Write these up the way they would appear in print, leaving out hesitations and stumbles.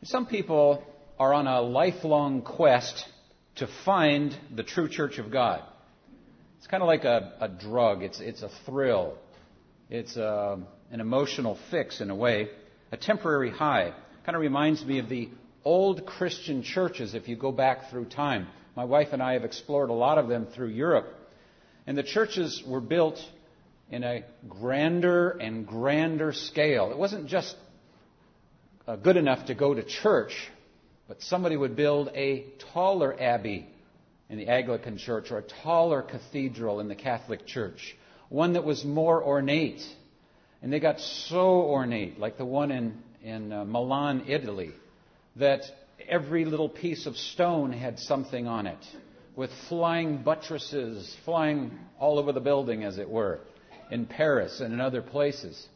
Some people are on a lifelong quest to find the true church of God. It's kind of like a drug. It's a thrill. It's an emotional fix in a way, a temporary high. Kind of reminds me of the old Christian churches if you go back through time. My wife and I have explored a lot of them through Europe. And the churches were built in a grander and grander scale. It wasn't just good enough to go to church, but somebody would build a taller abbey in the Anglican church or a taller cathedral in the Catholic church, one that was more ornate. And they got so ornate, like the one in Milan, Italy, that every little piece of stone had something on it, with flying buttresses flying all over the building, as it were, in Paris and in other places.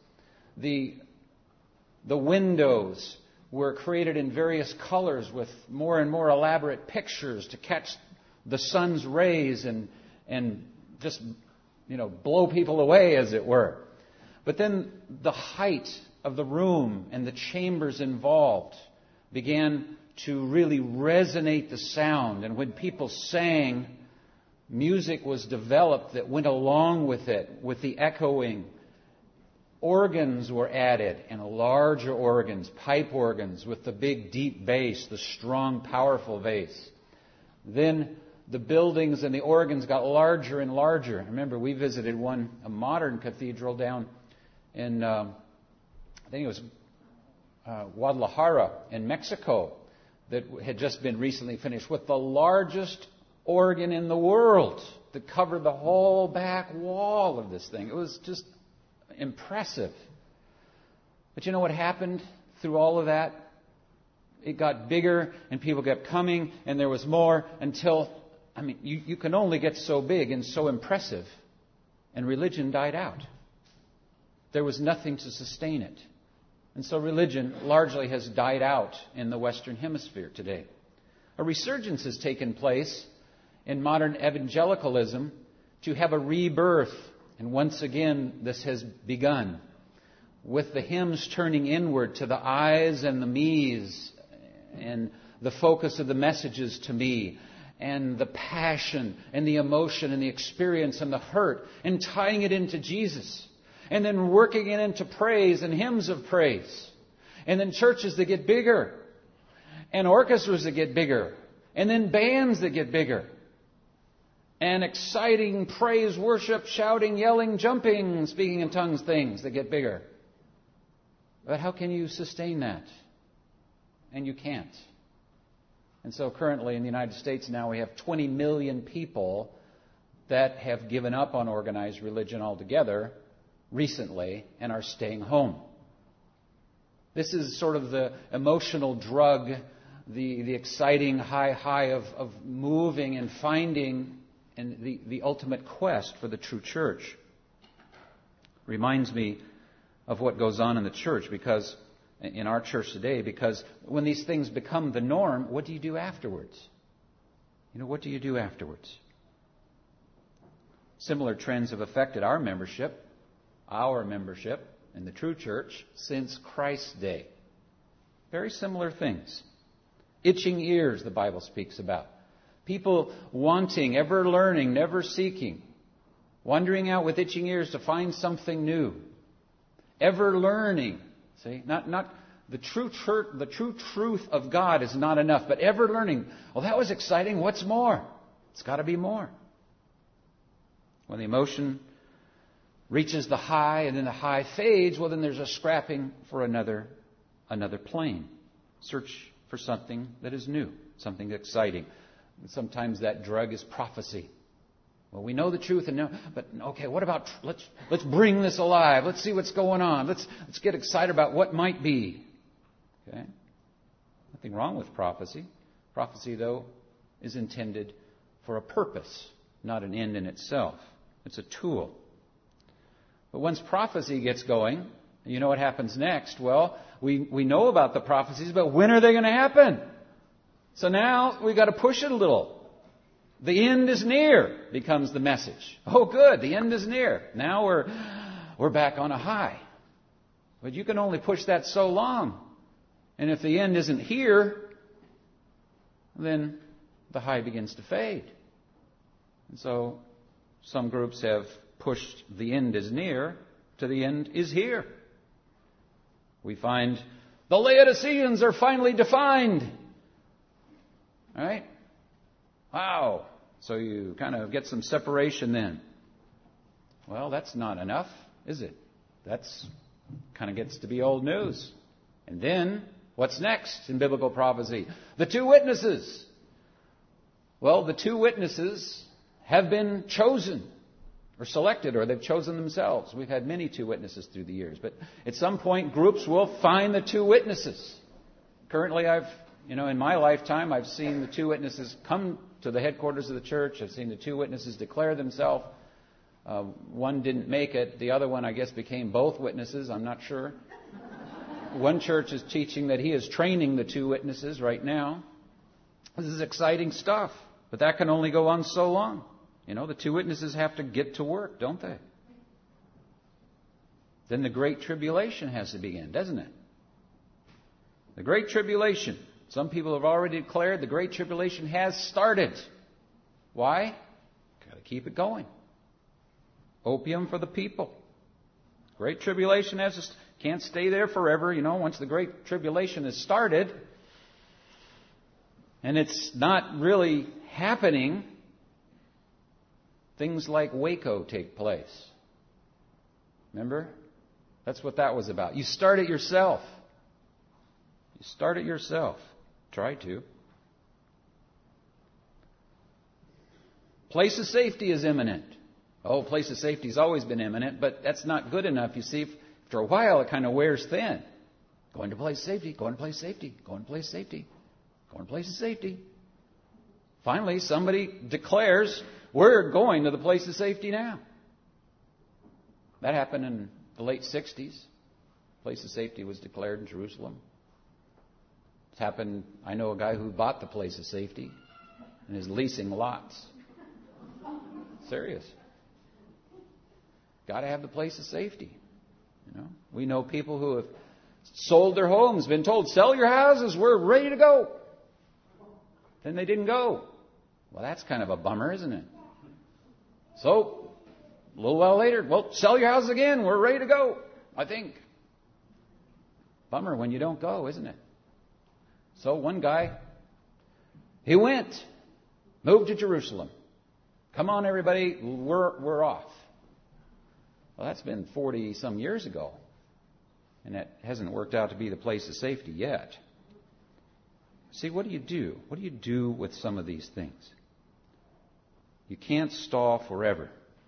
The windows were created in various colors with more and more elaborate pictures to catch the sun's rays and just, blow people away, as it were. But then the height of the room and the chambers involved began to really resonate the sound. And when people sang, music was developed that went along with it, with the echoing. Organs were added, and larger organs, pipe organs with the big deep bass, the strong, powerful bass. Then the buildings and the organs got larger and larger. I remember we visited a modern cathedral down in, I think it was Guadalajara in Mexico, that had just been recently finished, with the largest organ in the world that covered the whole back wall of this thing. It was just impressive. But you know what happened through all of that? It got bigger and people kept coming and there was more until, you can only get so big and so impressive, and religion died out. There was nothing to sustain it. And so religion largely has died out in the Western Hemisphere today. A resurgence has taken place in modern evangelicalism to have a rebirth. And once again, this has begun with the hymns turning inward to the I's and the me's, and the focus of the messages to me, and the passion and the emotion and the experience and the hurt, and tying it into Jesus. And then working it into praise and hymns of praise. And then churches that get bigger. And orchestras that get bigger. And then bands that get bigger. And exciting praise, worship, shouting, yelling, jumping, speaking in tongues things that get bigger. But how can you sustain that? And you can't. And so currently in the United States now we have 20 million people that have given up on organized religion altogether recently and are staying home. This is sort of the emotional drug, the exciting high of moving and finding, and the ultimate quest for the true church. Reminds me of what goes on in the church, because in our church today, because when these things become the norm, what do you do afterwards? What do you do afterwards? Similar trends have affected our membership in the true church since Christ's day. Very similar things. Itching ears, the Bible speaks about. People wanting, ever learning, never seeking. Wandering out with itching ears to find something new. Ever learning. See, not the true church, the true truth of God is not enough, but ever learning. Well, that was exciting. What's more? It's got to be more. When the emotion reaches the high and then the high fades, well, then there's a scrapping for another plane. Search for something that is new, something exciting. Sometimes that drug is prophecy. Well, we know the truth, but okay, what about, let's bring this alive. Let's see what's going on. Let's get excited about what might be. Okay? Nothing wrong with prophecy. Prophecy, though, is intended for a purpose, not an end in itself. It's a tool. But once prophecy gets going, you know what happens next? Well, we know about the prophecies, but when are they going to happen? So now we've got to push it a little. The end is near becomes the message. Oh, good, the end is near. Now we're back on a high. But you can only push that so long. And if the end isn't here, then the high begins to fade. And so some groups have pushed the end is near to the end is here. We find the Laodiceans are finally defined. All right? Wow. So you kind of get some separation then. Well, that's not enough, is it? That's kind of gets to be old news. And then, what's next in biblical prophecy? The two witnesses. Well, the two witnesses have been chosen or selected, or they've chosen themselves. We've had many two witnesses through the years, but at some point groups will find the two witnesses. Currently, in my lifetime, I've seen the two witnesses come to the headquarters of the church. I've seen the two witnesses declare themselves. One didn't make it. The other one, I guess, became both witnesses. I'm not sure. One church is teaching that he is training the two witnesses right now. This is exciting stuff, but that can only go on so long. The two witnesses have to get to work, don't they? Then the Great Tribulation has to begin, doesn't it? The Great Tribulation. Some people have already declared the Great Tribulation has started. Why? Got to keep it going. Opium for the people. Great Tribulation can't stay there forever. Once the Great Tribulation has started, and it's not really happening, things like Waco take place. Remember? That's what that was about. You start it yourself. You start it yourself. Try to. Place of safety is imminent. Oh, place of safety has always been imminent, but that's not good enough. You see, after a while, it kind of wears thin. Going to place of safety, going to place of safety, going to place of safety, going to place of safety. Finally, somebody declares, we're going to the place of safety now. That happened in the late 60s. Place of safety was declared in Jerusalem. It's happened, I know a guy who bought the place of safety and is leasing lots. Serious. Got to have the place of safety. We know people who have sold their homes, been told, sell your houses, we're ready to go. Then they didn't go. Well, that's kind of a bummer, isn't it? So, a little while later, well, sell your house again. We're ready to go, I think. Bummer when you don't go, isn't it? So one guy, he went, moved to Jerusalem. Come on, everybody, we're off. Well, that's been 40-some years ago. And that hasn't worked out to be the place of safety yet. See, what do you do? What do you do with some of these things? You can't stall forever.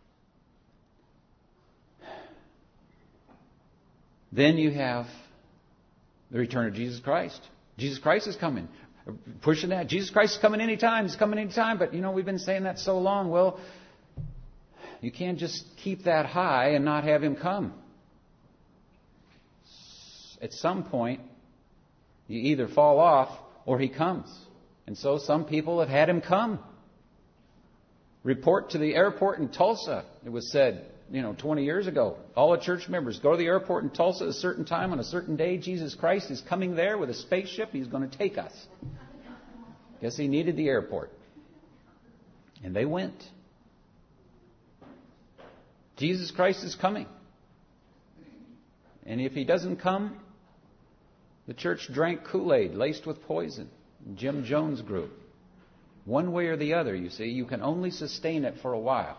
Then you have the return of Jesus Christ. Jesus Christ is coming. Pushing that. Jesus Christ is coming anytime. He's coming anytime. But, we've been saying that so long. Well, you can't just keep that high and not have Him come. At some point, you either fall off or He comes. And so some people have had Him come. Report to the airport in Tulsa. It was said, 20 years ago. All the church members go to the airport in Tulsa at a certain time on a certain day. Jesus Christ is coming there with a spaceship. He's going to take us. Guess He needed the airport. And they went. Jesus Christ is coming. And if He doesn't come, the church drank Kool-Aid laced with poison. Jim Jones Group. One way or the other, you see, you can only sustain it for a while.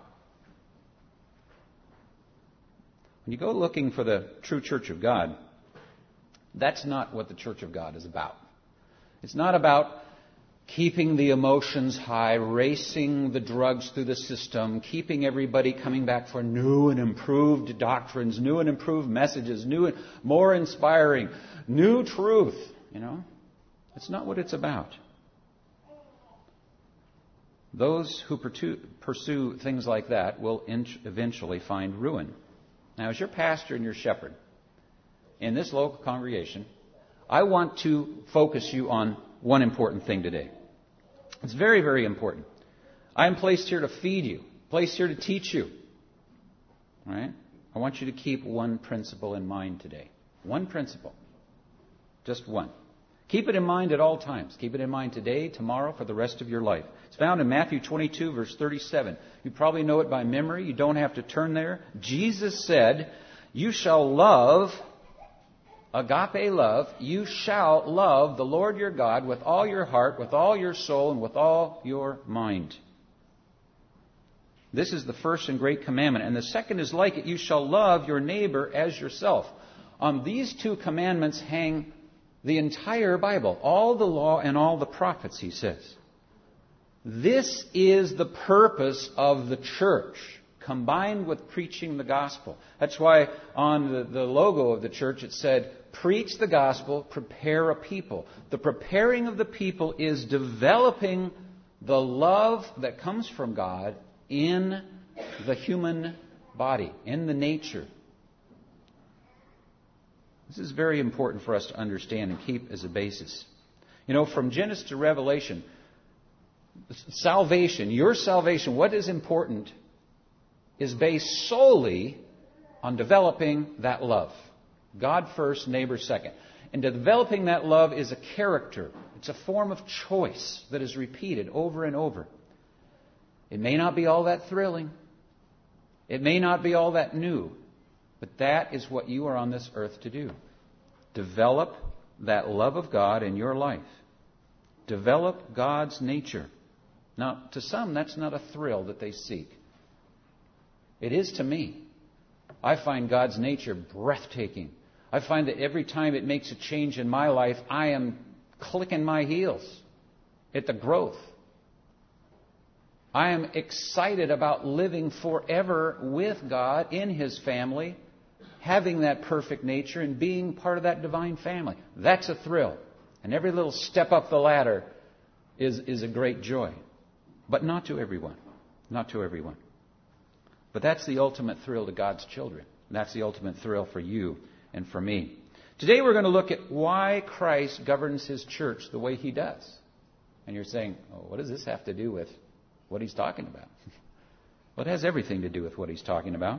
When you go looking for the true church of God, that's not what the church of God is about. It's not about keeping the emotions high, racing the drugs through the system, keeping everybody coming back for new and improved doctrines, new and improved messages, new and more inspiring, new truth. It's not what it's about. Those who pursue things like that will eventually find ruin. Now, as your pastor and your shepherd in this local congregation, I want to focus you on one important thing today. It's very, very important. I am placed here to feed you, placed here to teach you. All right? I want you to keep one principle in mind today. One principle. Just one. Keep it in mind at all times. Keep it in mind today, tomorrow, for the rest of your life. It's found in Matthew 22, verse 37. You probably know it by memory. You don't have to turn there. Jesus said, you shall love, agape love, you shall love the Lord your God with all your heart, with all your soul, and with all your mind. This is the first and great commandment. And the second is like it. You shall love your neighbor as yourself. On these two commandments hang the entire Bible, all the law and all the prophets, he says. This is the purpose of the church, combined with preaching the gospel. That's why on the logo of the church it said, preach the gospel, prepare a people. The preparing of the people is developing the love that comes from God in the human body, in the nature. This is very important for us to understand and keep as a basis. You know, from Genesis to Revelation, salvation, your salvation, what is important is based solely on developing that love. God first, neighbor second. And developing that love is a character. It's a form of choice that is repeated over and over. It may not be all that thrilling. It may not be all that new. But that is what you are on this earth to do. Develop that love of God in your life. Develop God's nature. Now, to some, that's not a thrill that they seek. It is to me. I find God's nature breathtaking. I find that every time it makes a change in my life, I am clicking my heels at the growth. I am excited about living forever with God in His family, having that perfect nature and being part of that divine family. That's a thrill. And every little step up the ladder is a great joy. But not to everyone. Not to everyone. But that's the ultimate thrill to God's children. That's the ultimate thrill for you and for me. Today we're going to look at why Christ governs His church the way He does. And you're saying, oh, what does this have to do with what He's talking about? Well, it has everything to do with what He's talking about.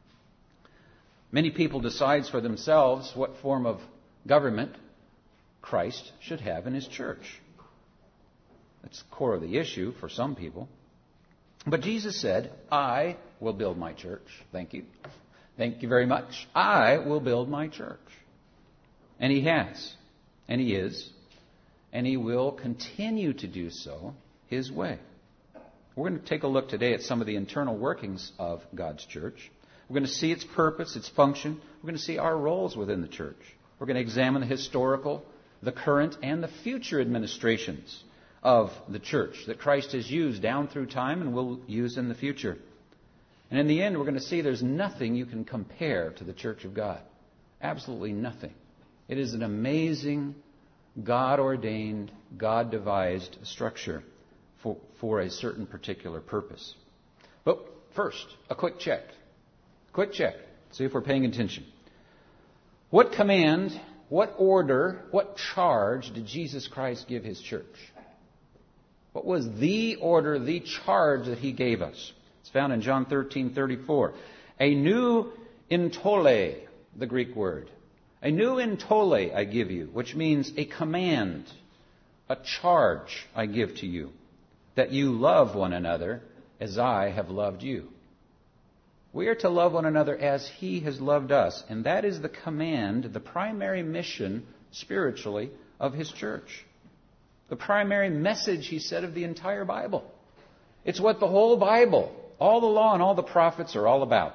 Many people decide for themselves what form of government Christ should have in His church. That's the core of the issue for some people. But Jesus said, I will build my church. Thank you. Thank you very much. I will build my church. And He has. And He is. And He will continue to do so His way. We're going to take a look today at some of the internal workings of God's church. We're going to see its purpose, its function. We're going to see our roles within the church. We're going to examine the historical, the current, and the future administrations of the church that Christ has used down through time and will use in the future. And in the end, we're going to see there's nothing you can compare to the church of God. Absolutely nothing. It is an amazing, God-ordained, God-devised structure for a certain particular purpose. But first, a quick check. Quick check. See if we're paying attention. What command, what order, what charge did Jesus Christ give His church? What was the order, the charge that He gave us? It's found in John 13:34. A new entole, the Greek word. A new entole I give you, which means a command, a charge I give to you, that you love one another as I have loved you. We are to love one another as He has loved us. And that is the command, the primary mission, spiritually, of His church. The primary message, He said, of the entire Bible. It's what the whole Bible, all the law and all the prophets are all about.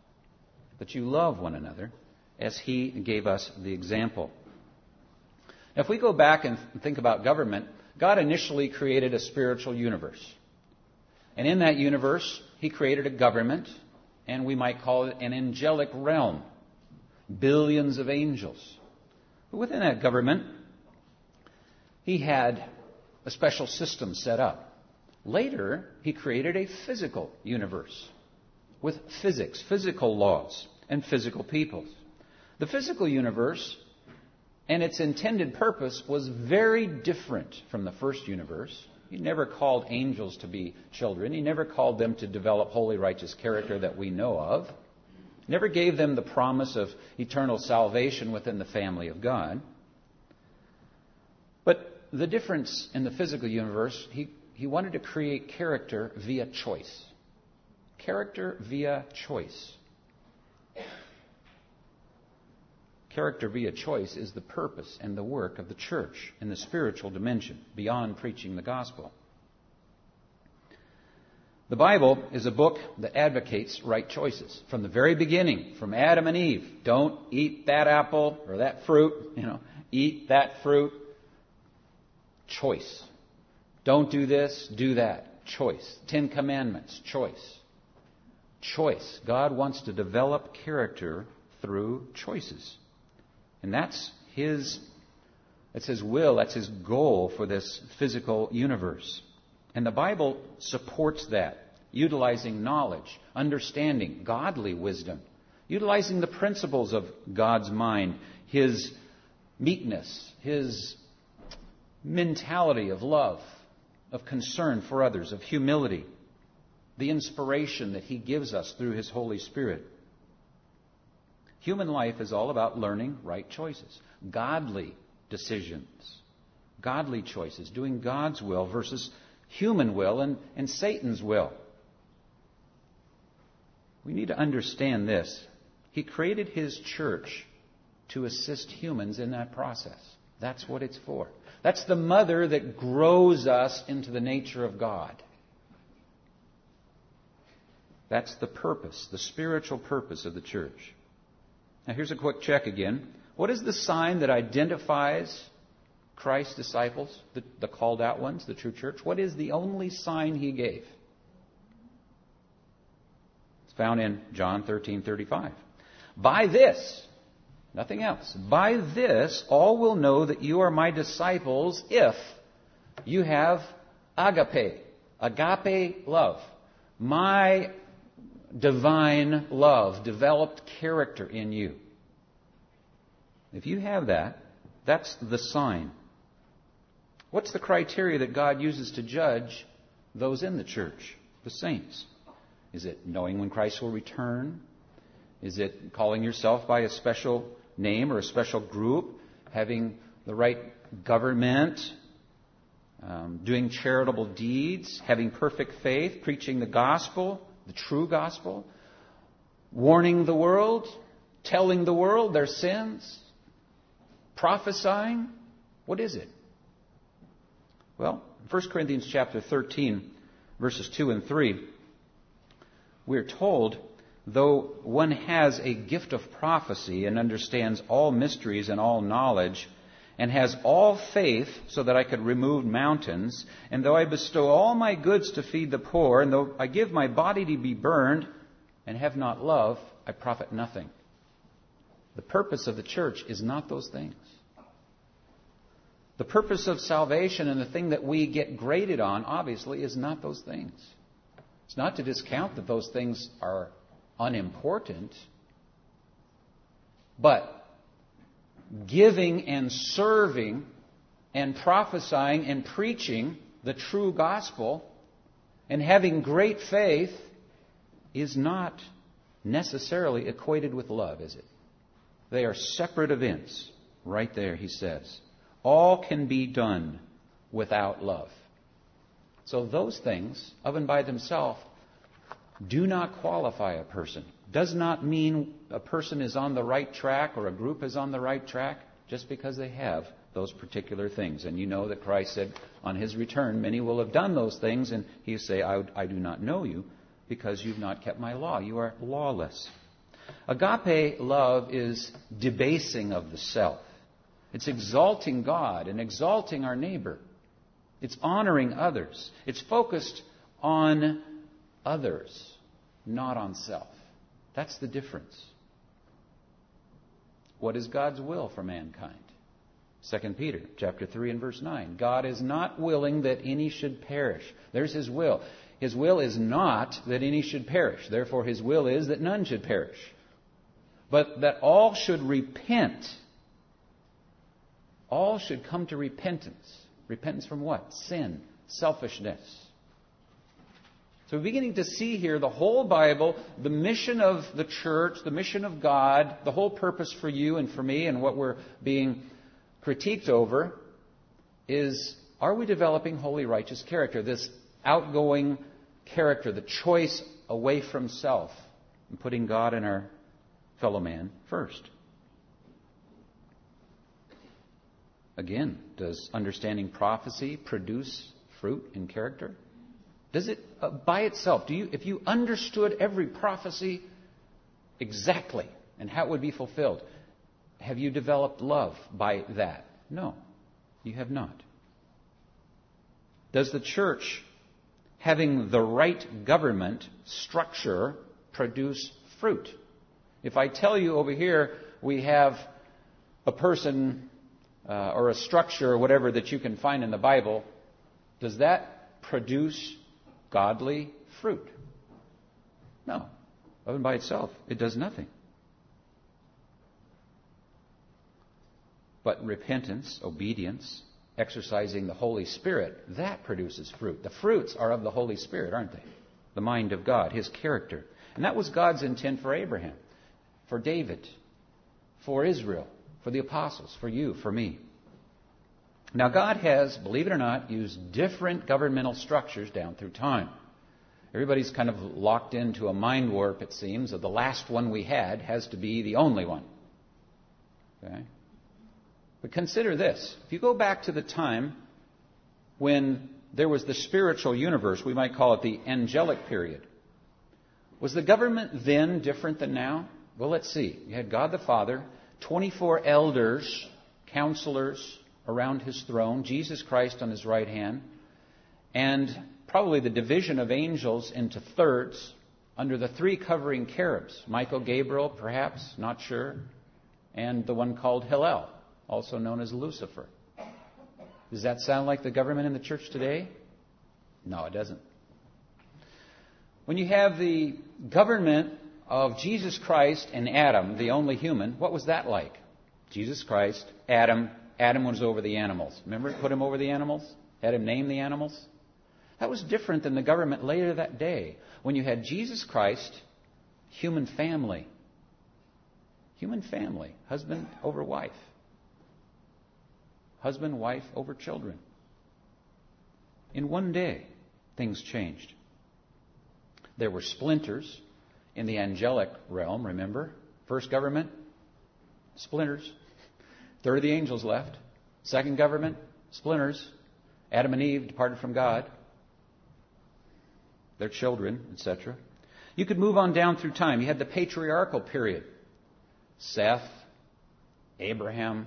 That you love one another as He gave us the example. Now, if we go back and think about government, God initially created a spiritual universe. And in that universe, He created a government, and we might call it an angelic realm. Billions of angels. But within that government, He had a special system set up. Later, He created a physical universe with physics, physical laws, and physical peoples. The physical universe and its intended purpose was very different from the first universe. He never called angels to be children. He never called them to develop holy, righteous character that we know of. Never gave them the promise of eternal salvation within the family of God. But the difference in the physical universe, he wanted to create character via choice. Character via choice. Character via choice is the purpose and the work of the church in the spiritual dimension, beyond preaching the gospel. The Bible is a book that advocates right choices. From the very beginning, from Adam and Eve, don't eat that apple or that fruit, eat that fruit. Choice. Don't do this, do that. Choice. 10 Commandments. Choice. Choice. God wants to develop character through choices. And that's His will, that's His goal for this physical universe. And the Bible supports that, utilizing knowledge, understanding, godly wisdom, utilizing the principles of God's mind, His meekness, His mentality of love, of concern for others, of humility, the inspiration that He gives us through His Holy Spirit. Human life is all about learning right choices, godly decisions, godly choices, doing God's will versus human will and Satan's will. We need to understand this. He created His church to assist humans in that process. That's what it's for. That's the mother that grows us into the nature of God. That's the purpose, the spiritual purpose of the church. Now here's a quick check again. What is the sign that identifies Christ's disciples, the called out ones, the true church? What is the only sign He gave? It's found in John 13:35. By this, nothing else, by this all will know that you are my disciples if you have agape love. My divine love, developed character in you. If you have that, that's the sign. What's the criteria that God uses to judge those in the church, the saints? Is it knowing when Christ will return? Is it calling yourself by a special name or a special group? Having the right government? Doing charitable deeds? Having perfect faith? Preaching the gospel? The true gospel? Warning the world? Telling the world their sins? Prophesying? What is it? Well, 1 Corinthians chapter 13, verses 2 and 3, we're told, though one has a gift of prophecy and understands all mysteries and all knowledge, and has all faith so that I could remove mountains, and though I bestow all my goods to feed the poor, and though I give my body to be burned, and have not love, I profit nothing. The purpose of the church is not those things. The purpose of salvation and the thing that we get graded on, obviously, is not those things. It's not to discount that those things are unimportant, but giving and serving and prophesying and preaching the true gospel and having great faith is not necessarily equated with love, is it? They are separate events. Right there, he says. All can be done without love. So those things, of and by themselves, do not qualify a person. Does not mean a person is on the right track or a group is on the right track just because they have those particular things. And you know that Christ said on His return, many will have done those things, and He say, I do not know you because you've not kept my law. You are lawless. Agape love is debasing of the self. It's exalting God and exalting our neighbor. It's honoring others. It's focused on others, not on self. That's the difference. What is God's will for mankind? 2 Peter chapter 3 and verse 9. God is not willing that any should perish. There's His will. His will is not that any should perish. Therefore, His will is that none should perish, but that all should repent. All should come to repentance. Repentance from what? Sin, selfishness. So we're beginning to see here the whole Bible, the mission of the church, the mission of God, the whole purpose for you and for me and what we're being critiqued over is, are we developing holy, righteous character? This outgoing character, the choice away from self and putting God and our fellow man first. Again, does understanding prophecy produce fruit in character? Does it by itself? If you understood every prophecy exactly and how it would be fulfilled, have you developed love by that? No, you have not. Does the church, having the right government structure, produce fruit? If I tell you over here we have a person or a structure or whatever that you can find in the Bible, does that produce godly fruit? No. Of and by itself, it does nothing. But repentance, obedience, exercising the Holy Spirit, that produces fruit. The fruits are of the Holy Spirit, aren't they? The mind of God, His character. And that was God's intent for Abraham, for David, for Israel, for the apostles, for you, for me. Now God has, believe it or not, used different governmental structures down through time. Everybody's kind of locked into a mind warp, it seems, of the last one we had has to be the only one. Okay? But consider this. If you go back to the time when there was the spiritual universe, we might call it the angelic period, was the government then different than now? Well, let's see. You had God the Father, 24 elders, counselors around His throne, Jesus Christ on His right hand, and probably the division of angels into thirds under the three covering cherubs. Michael, Gabriel, perhaps, not sure, and the one called Hillel, also known as Lucifer. Does that sound like the government in the church today? No, it doesn't. When you have the government of Jesus Christ and Adam, the only human, what was that like? Jesus Christ, Adam was over the animals. Remember, put him over the animals? Had him name the animals? That was different than the government later that day, when you had Jesus Christ, human family. Human family, husband over wife. Husband, wife over children. In one day, things changed. There were splinters in the angelic realm, remember? First government, splinters. Third of the angels left. Second government, splinters. Adam and Eve departed from God. Their children, etc. You could move on down through time. You had the patriarchal period. Seth, Abraham,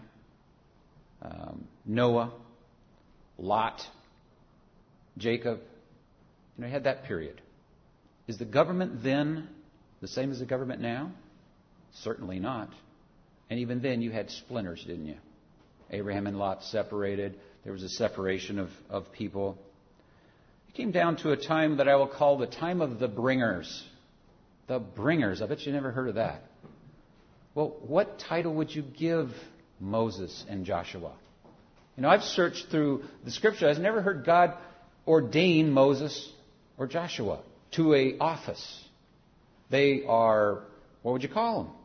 Noah, Lot, Jacob. You had that period. Is the government then the same as the government now? Certainly not. And even then you had splinters, didn't you? Abraham and Lot separated. There was a separation of people. It came down to a time that I will call the time of the bringers. The bringers. I bet you never heard of that. Well, what title would you give Moses and Joshua? I've searched through the Scripture. I've never heard God ordain Moses or Joshua to an office. They are, what would you call them?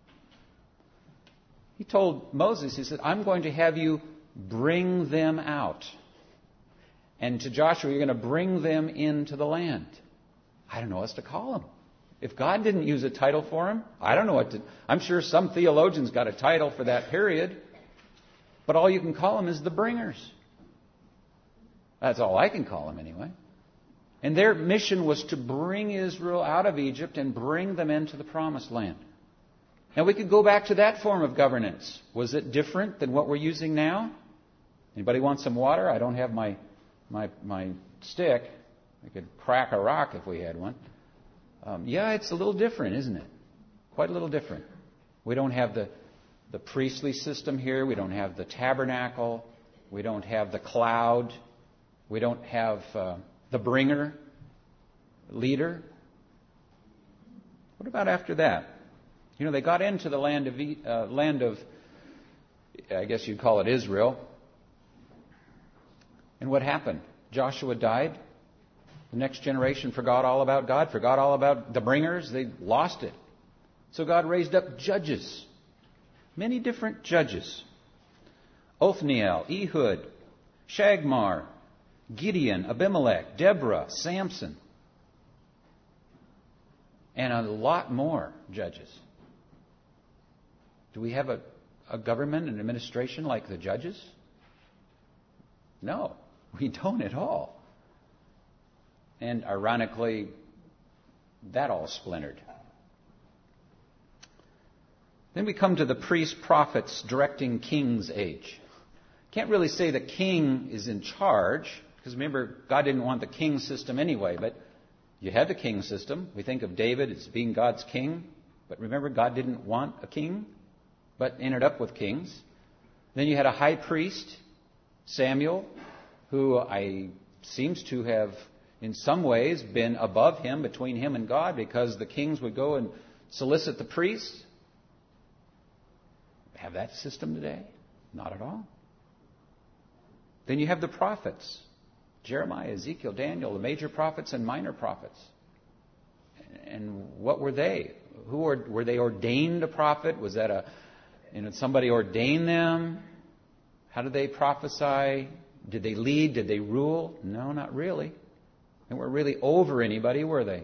He told Moses, he said, I'm going to have you bring them out. And to Joshua, you're going to bring them into the land. I don't know what else to call them. If God didn't use a title for him, I don't know what to... I'm sure some theologians got a title for that period. But all you can call them is the bringers. That's all I can call them anyway. And their mission was to bring Israel out of Egypt and bring them into the Promised Land. Now we could go back to that form of governance. Was it different than what we're using now? Anybody want some water? I don't have my stick. I could crack a rock if we had one. Yeah, it's a little different, isn't it? Quite a little different. We don't have the priestly system here. We don't have the tabernacle. We don't have the cloud. We don't have the bringer, leader. What about after that? They got into the land of, I guess you'd call it Israel. And what happened? Joshua died. The next generation forgot all about God, forgot all about the bringers. They lost it. So God raised up judges. Many different judges. Othniel, Ehud, Shagmar, Gideon, Abimelech, Deborah, Samson, and a lot more judges. Do we have a government and administration like the judges? No, we don't at all. And ironically, that all splintered. Then we come to the priests, prophets, directing kings age. Can't really say the king is in charge, because remember, God didn't want the king system anyway, but you had the king system. We think of David as being God's king, but remember, God didn't want a king, but ended up with kings. Then you had a high priest, Samuel, who seems to have, in some ways, been above him, between him and God, because the kings would go and solicit the priests. Have that system today? Not at all. Then you have the prophets. Jeremiah, Ezekiel, Daniel, the major prophets and minor prophets. And what were they? Were they ordained a prophet? Was that somebody ordained them? How did they prophesy? Did they lead? Did they rule? No, not really. They weren't really over anybody, were they?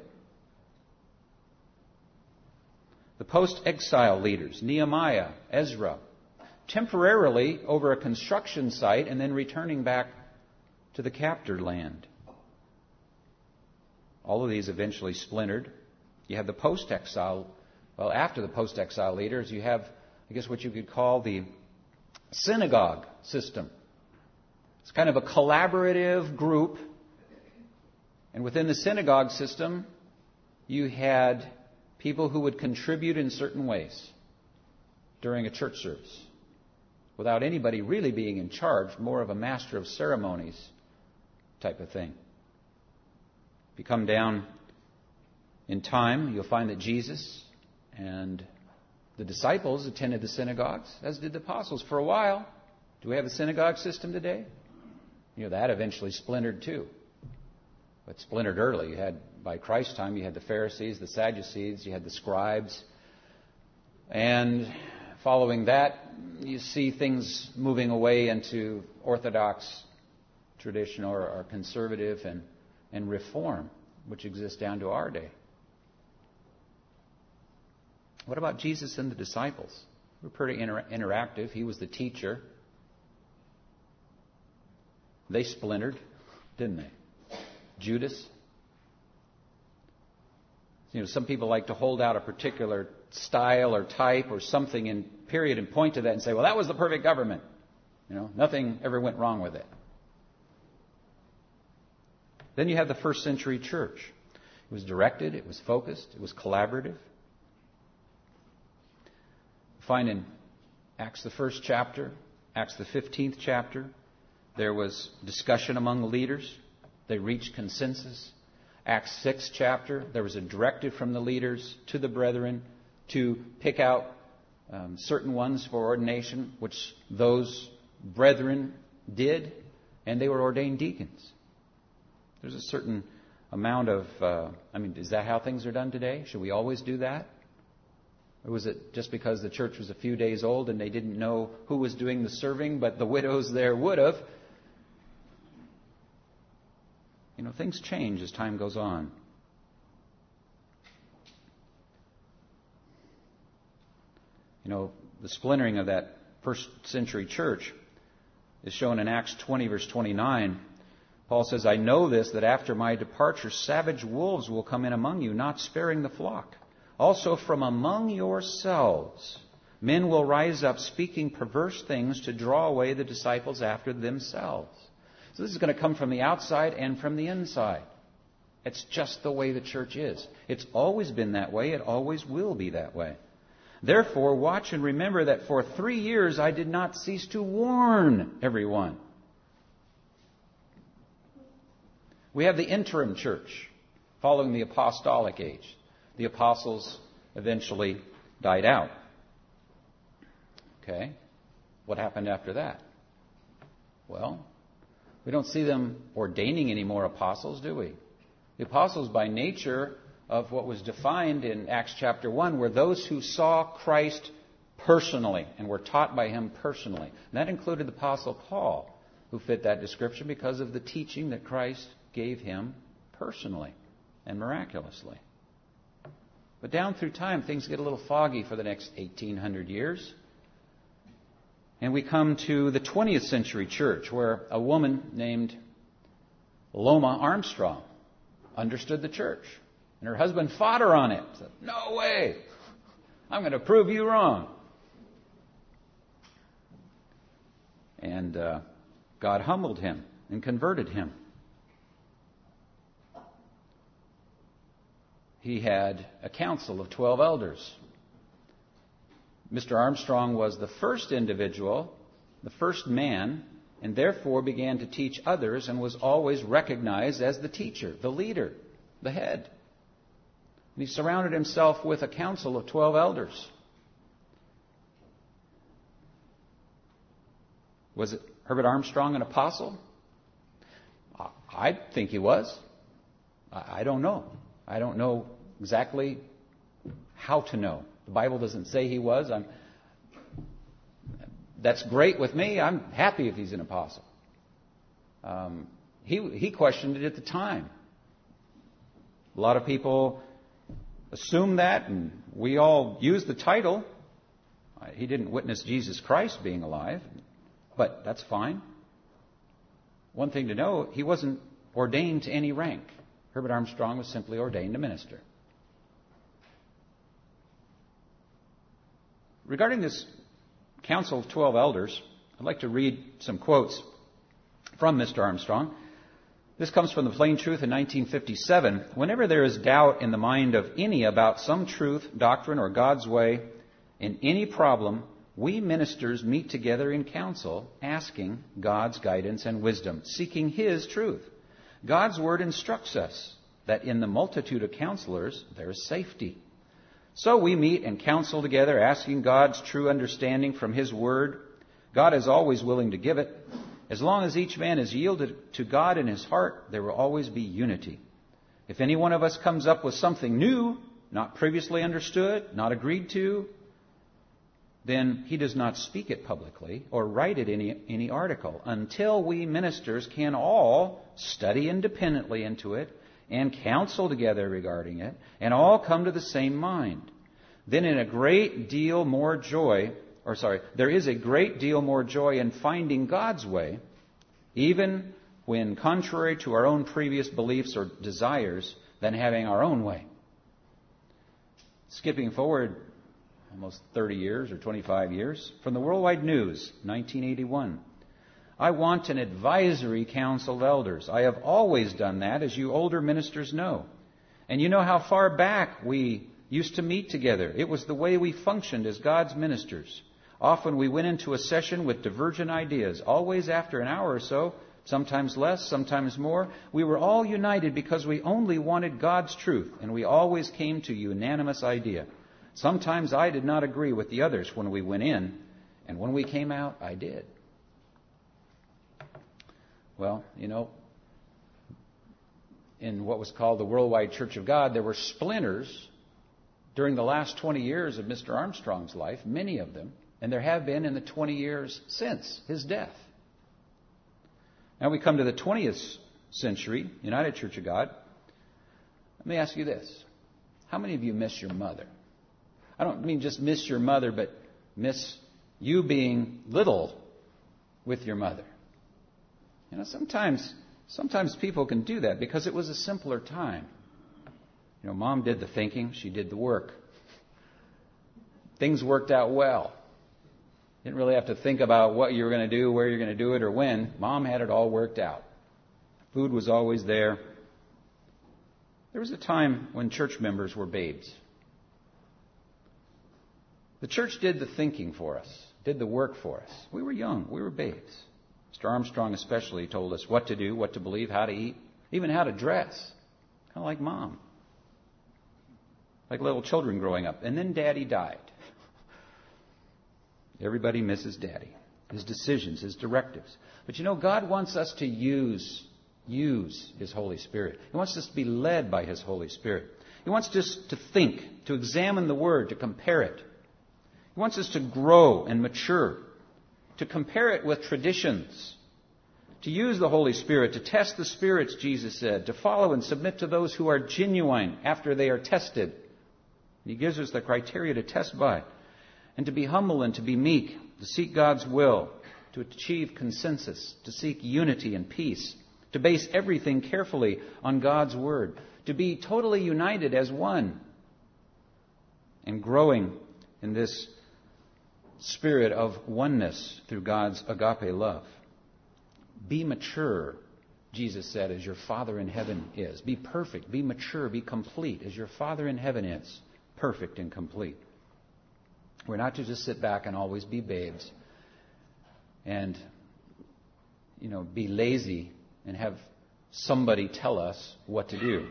The post-exile leaders, Nehemiah, Ezra, temporarily over a construction site and then returning back to the captured land. All of these eventually splintered. You have the post-exile, after the post-exile leaders, you have, I guess, what you could call the synagogue system. It's kind of a collaborative group. And within the synagogue system, you had people who would contribute in certain ways during a church service without anybody really being in charge, more of a master of ceremonies type of thing. If you come down in time, you'll find that Jesus and the disciples attended the synagogues, as did the apostles for a while. Do we have a synagogue system today? That eventually splintered too. But splintered early. By Christ's time, you had the Pharisees, the Sadducees, you had the scribes. And following that, you see things moving away into Orthodox tradition or conservative and reform, which exists down to our day. What about Jesus and the disciples? They were pretty interactive. He was the teacher. They splintered, didn't they? Judas. Some people like to hold out a particular style or type or something in period and point to that and say, well, that was the perfect government. Nothing ever went wrong with it. Then you have the first century church. It was directed, it was focused, it was collaborative. Find in Acts the 1st chapter, Acts the 15th chapter, there was discussion among the leaders. They reached consensus. Acts 6 chapter, there was a directive from the leaders to the brethren to pick out certain ones for ordination, which those brethren did, and they were ordained deacons. There's a certain amount of, is that how things are done today? Should we always do that? Or was it just because the church was a few days old and they didn't know who was doing the serving, but the widows there would have? Things change as time goes on. The splintering of that first century church is shown in Acts 20, verse 29. Paul says, I know this, that after my departure, savage wolves will come in among you, not sparing the flock. Also from among yourselves, men will rise up speaking perverse things to draw away the disciples after themselves. So this is going to come from the outside and from the inside. It's just the way the church is. It's always been that way. It always will be that way. Therefore, watch and remember that for 3 years I did not cease to warn everyone. We have the interim church following the apostolic age. The apostles eventually died out. Okay. What happened after that? Well, we don't see them ordaining any more apostles, do we? The apostles, by nature of what was defined in Acts chapter 1, were those who saw Christ personally and were taught by him personally. And that included the apostle Paul, who fit that description because of the teaching that Christ gave him personally and miraculously. But down through time, things get a little foggy for the next 1,800 years. And we come to the 20th century church, where a woman named Loma Armstrong understood the church. And her husband fought her on it. Said, "No way! I'm going to prove you wrong." And God humbled him and converted him. He had a council of 12 elders. Mr. Armstrong was the first individual, the first man, and therefore began to teach others and was always recognized as the teacher, the leader, the head. And he surrounded himself with a council of 12 elders. Was it Herbert Armstrong an apostle? I think he was. I don't know. I don't know exactly how to know. The Bible doesn't say he was. That's great with me. I'm happy if he's an apostle. He questioned it at the time. A lot of people assume that, and we all use the title. He didn't witness Jesus Christ being alive, but that's fine. One thing to know, he wasn't ordained to any rank. Herbert Armstrong was simply ordained a minister. Regarding this council of 12 elders, I'd like to read some quotes from Mr. Armstrong. This comes from the Plain Truth in 1957. Whenever there is doubt in the mind of any about some truth, doctrine, or God's way in any problem, we ministers meet together in council, asking God's guidance and wisdom, seeking His truth. God's Word instructs us that in the multitude of counselors there is safety. So we meet and counsel together, asking God's true understanding from His Word. God is always willing to give it. As long as each man is yielded to God in his heart, there will always be unity. If any one of us comes up with something new, not previously understood, not agreed to, then he does not speak it publicly or write it in any article until we ministers can all study independently into it and counsel together regarding it and all come to the same mind. Then there is a great deal more joy in finding God's way, even when contrary to our own previous beliefs or desires, than having our own way. Skipping forward almost 30 years or 25 years, from the Worldwide News, 1981. I want an advisory council of elders. I have always done that, as you older ministers know. And you know how far back we used to meet together. It was the way we functioned as God's ministers. Often we went into a session with divergent ideas. Always after an hour or so, sometimes less, sometimes more, we were all united because we only wanted God's truth, and we always came to a unanimous idea. Sometimes I did not agree with the others when we went in, and when we came out, I did. Well, in what was called the Worldwide Church of God, there were splinters during the last 20 years of Mr. Armstrong's life, many of them, and there have been in the 20 years since his death. Now we come to the 20th century, United Church of God. Let me ask you this. How many of you miss your mother? I don't mean just miss your mother, but miss you being little with your mother. Sometimes people can do that because it was a simpler time. Mom did the thinking, she did the work. Things worked out well. Didn't really have to think about what you were going to do, where you're going to do it, or when. Mom had it all worked out. Food was always there. There was a time when church members were babes. The church did the thinking for us, did the work for us. We were young. We were babes. Mr. Armstrong especially told us what to do, what to believe, how to eat, even how to dress. Kind of like Mom. Like little children growing up. And then Daddy died. Everybody misses Daddy. His decisions, His directives. But God wants us to use His Holy Spirit. He wants us to be led by His Holy Spirit. He wants us to think, to examine the Word, to compare it. He wants us to grow and mature, to compare it with traditions, To use the Holy Spirit, to test the spirits, Jesus said, to follow and submit to those who are genuine after they are tested. He gives us the criteria to test by. And to be humble and to be meek, to seek God's will, to achieve consensus, to seek unity and peace, to base everything carefully on God's Word, to be totally united as one, and growing in this spirit of oneness through God's agape love. Be mature, Jesus said, as your Father in heaven is. Be perfect, be mature, be complete, as your Father in heaven is, perfect and complete. We're not to just sit back and always be babes and, be lazy and have somebody tell us what to do.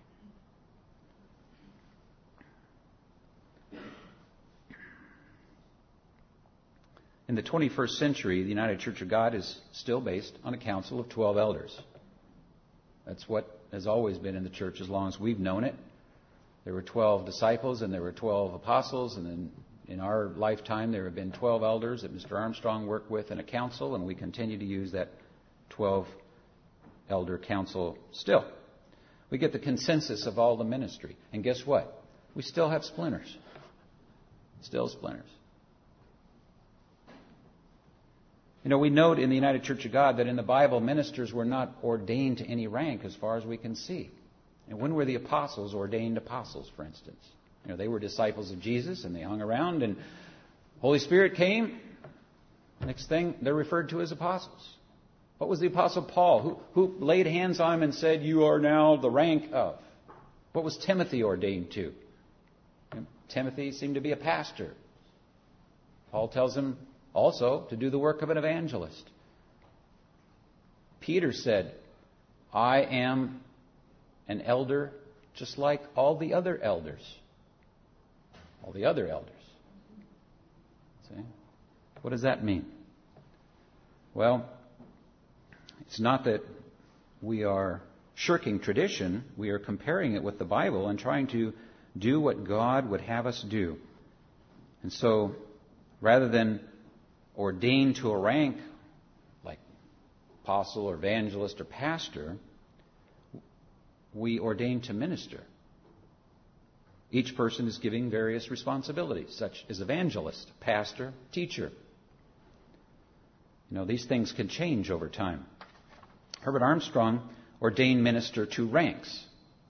In the 21st century, the United Church of God is still based on a council of 12 elders. That's what has always been in the church as long as we've known it. There were 12 disciples and there were 12 apostles, and then in our lifetime there have been 12 elders that Mr. Armstrong worked with in a council, and we continue to use that 12 elder council still. We get the consensus of all the ministry. And guess what? We still have splinters. Still splinters. We note in the United Church of God that in the Bible, ministers were not ordained to any rank as far as we can see. And when were the apostles ordained apostles, for instance? They were disciples of Jesus and they hung around, and Holy Spirit came. Next thing, they're referred to as apostles. What was the Apostle Paul? Who laid hands on him and said, "You are now the rank of"? What was Timothy ordained to? Timothy seemed to be a pastor. Paul tells him also to do the work of an evangelist. Peter said, "I am an elder just like all the other elders." All the other elders. See? What does that mean? Well, it's not that we are shirking tradition. We are comparing it with the Bible and trying to do what God would have us do. And so, rather than ordained to a rank like apostle or evangelist or pastor, we ordain to minister. Each person is giving various responsibilities, such as evangelist, pastor, teacher. These things can change over time. Herbert Armstrong ordained minister to ranks.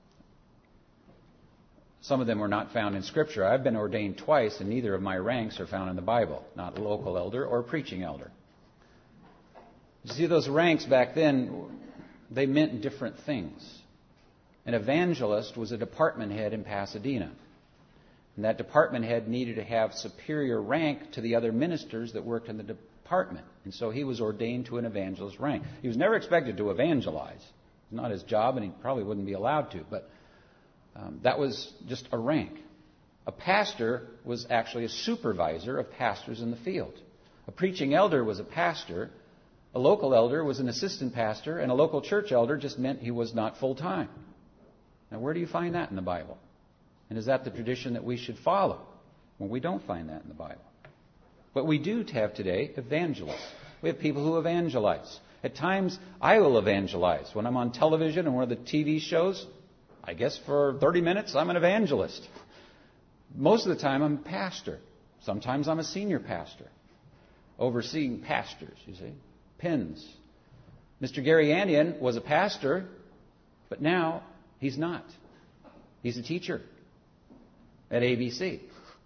Some of them were not found in Scripture. I've been ordained twice, and neither of my ranks are found in the Bible. Not local elder or preaching elder. You see, those ranks back then, they meant different things. An evangelist was a department head in Pasadena. And that department head needed to have superior rank to the other ministers that worked in the department. And so he was ordained to an evangelist rank. He was never expected to evangelize. It's not his job, and he probably wouldn't be allowed to. But that was just a rank. A pastor was actually a supervisor of pastors in the field. A preaching elder was a pastor. A local elder was an assistant pastor. And a local church elder just meant he was not full-time. Now, where do you find that in the Bible? And is that the tradition that we should follow? Well, we don't find that in the Bible. But we do have today evangelists. We have people who evangelize. At times, I will evangelize. When I'm on television and one of the TV shows, I guess for 30 minutes, I'm an evangelist. Most of the time, I'm a pastor. Sometimes I'm a senior pastor, overseeing pastors, you see. Pins. Mr. Gary Andian was a pastor, but now he's not. He's a teacher at ABC.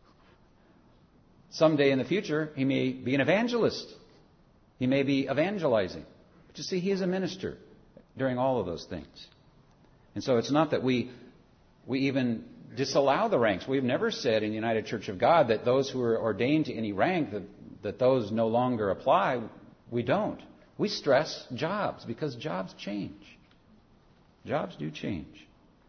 Someday in the future, he may be an evangelist. He may be evangelizing. But you see, he is a minister during all of those things. And so it's not that we even disallow the ranks. We've never said in the United Church of God that those who are ordained to any rank, that those no longer apply. We don't. We stress jobs because jobs change. Jobs do change.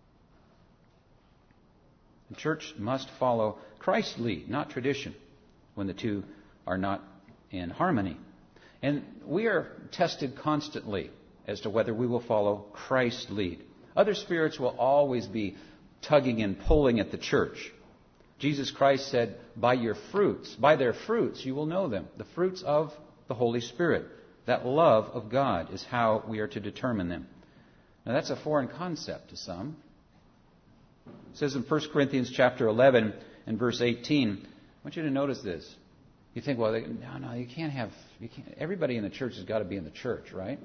The church must follow Christ's lead, not tradition, when the two are not in harmony. And we are tested constantly as to whether we will follow Christ's lead. Other spirits will always be tugging and pulling at the church. Jesus Christ said, by their fruits you will know them. The fruits of the Holy Spirit. That love of God is how we are to determine them. Now that's a foreign concept to some. It says in 1 Corinthians chapter 11 and verse 18, I want you to notice this. You think, well, no, you can't, everybody in the church has got to be in the church, right?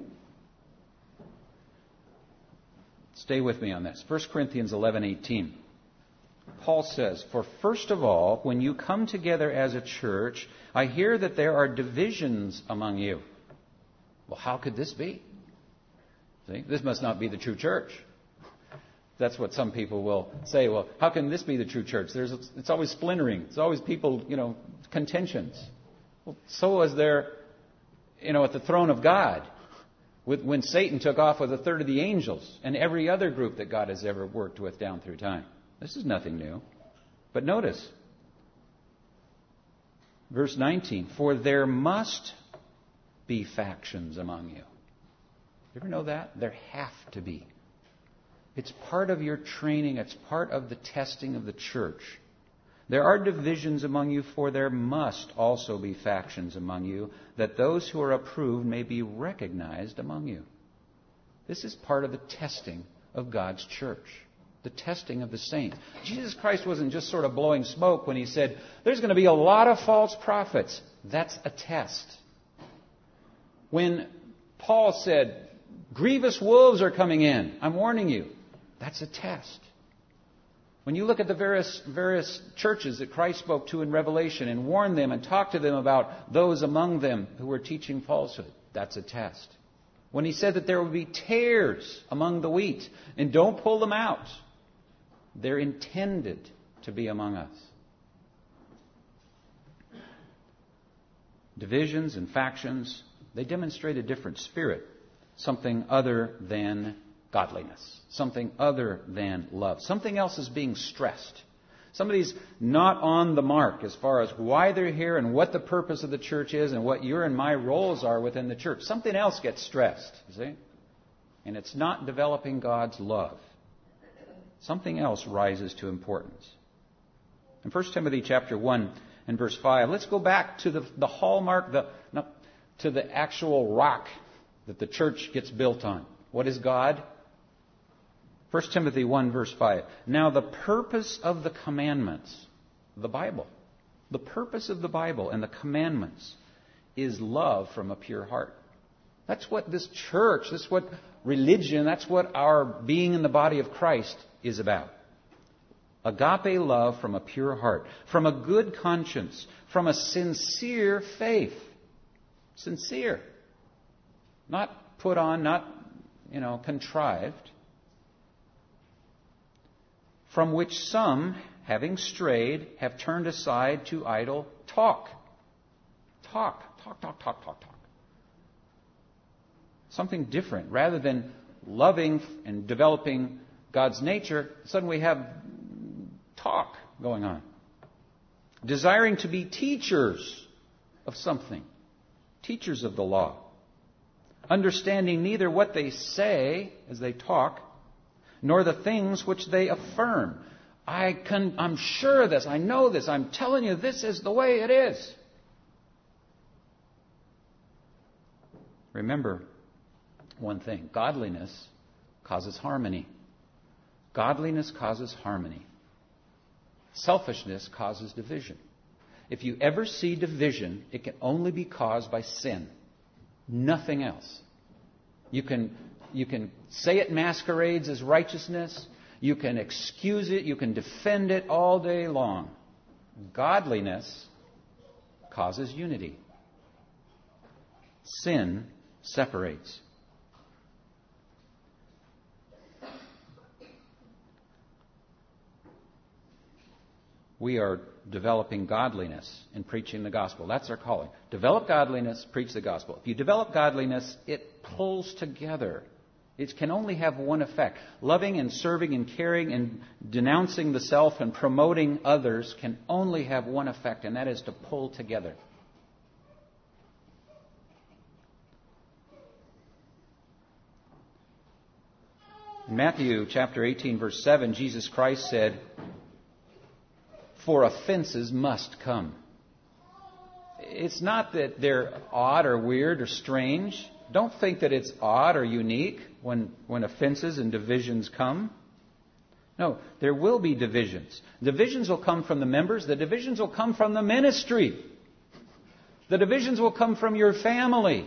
Stay with me on this. 1 Corinthians 11:18. Paul says, "For first of all, when you come together as a church, I hear that there are divisions among you." Well, how could this be? See, this must not be the true church. That's what some people will say. Well, how can this be the true church? It's always splintering. It's always people, contentions. Well, so was there, at the throne of God, when Satan took off with a third of the angels and every other group that God has ever worked with down through time. This is nothing new. But notice, verse 19, "For there must be factions among you." You ever know that? There have to be. It's part of your training. It's part of the testing of the church. "There are divisions among you, for there must also be factions among you, that those who are approved may be recognized among you." This is part of the testing of God's church. The testing of the saints. Jesus Christ wasn't just sort of blowing smoke when He said, there's going to be a lot of false prophets. That's a test. When Paul said, grievous wolves are coming in, I'm warning you, that's a test. When you look at the various churches that Christ spoke to in Revelation and warned them and talked to them about those among them who were teaching falsehood, that's a test. When He said that there would be tares among the wheat, and don't pull them out, they're intended to be among us. Divisions and factions, they demonstrate a different spirit, something other than godliness, something other than love. Something else is being stressed. Somebody's not on the mark as far as why they're here and what the purpose of the church is and what your and my roles are within the church. Something else gets stressed, you see? And it's not developing God's love. Something else rises to importance. In 1 Timothy chapter 1 and verse 5, let's go back to the hallmark, to the actual rock that the church gets built on. What is God? 1 Timothy 1 verse 5. "Now the purpose of the commandments," the Bible, the purpose of the Bible and the commandments is love from a pure heart. That's what this church, that's what religion, that's what our being in the body of Christ is about. Agape love from a pure heart, from a good conscience, from a sincere faith. Sincere. Not put on, not, contrived. "From which some, having strayed, have turned aside to idle talk." Talk. Something different. Rather than loving and developing God's nature, suddenly we have talk going on. "Desiring to be teachers of something. Teachers of the law. Understanding neither what they say as they talk, nor the things which they affirm." I'm sure of this. I know this. I'm telling you, this is the way it is. Remember one thing. Godliness causes harmony. Godliness causes harmony. Selfishness causes division. If you ever see division, it can only be caused by sin. Nothing else. You can say it masquerades as righteousness. You can excuse it. You can defend it all day long. Godliness causes unity. Sin separates. We are developing godliness in preaching the gospel. That's our calling. Develop godliness, preach the gospel. If you develop godliness, it pulls together. It can only have one effect. Loving and serving and caring and denouncing the self and promoting others can only have one effect, and that is to pull together. In Matthew chapter 18, verse 7, Jesus Christ said, "For offenses must come." it's not that they're odd or weird or strange. Don't think that it's odd or unique when offenses and divisions come. No, there will be divisions. Divisions will come from the members. The divisions will come from the ministry. The divisions will come from your family.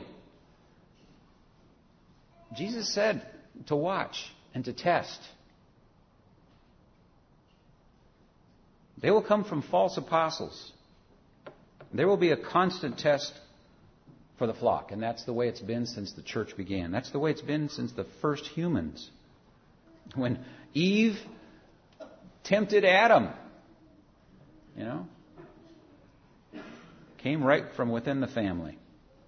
Jesus said to watch and to test. They will come from false apostles. There will be a constant test for the flock, and that's the way it's been since the church began. That's the way it's been since the first humans. When Eve tempted Adam, came right from within the family.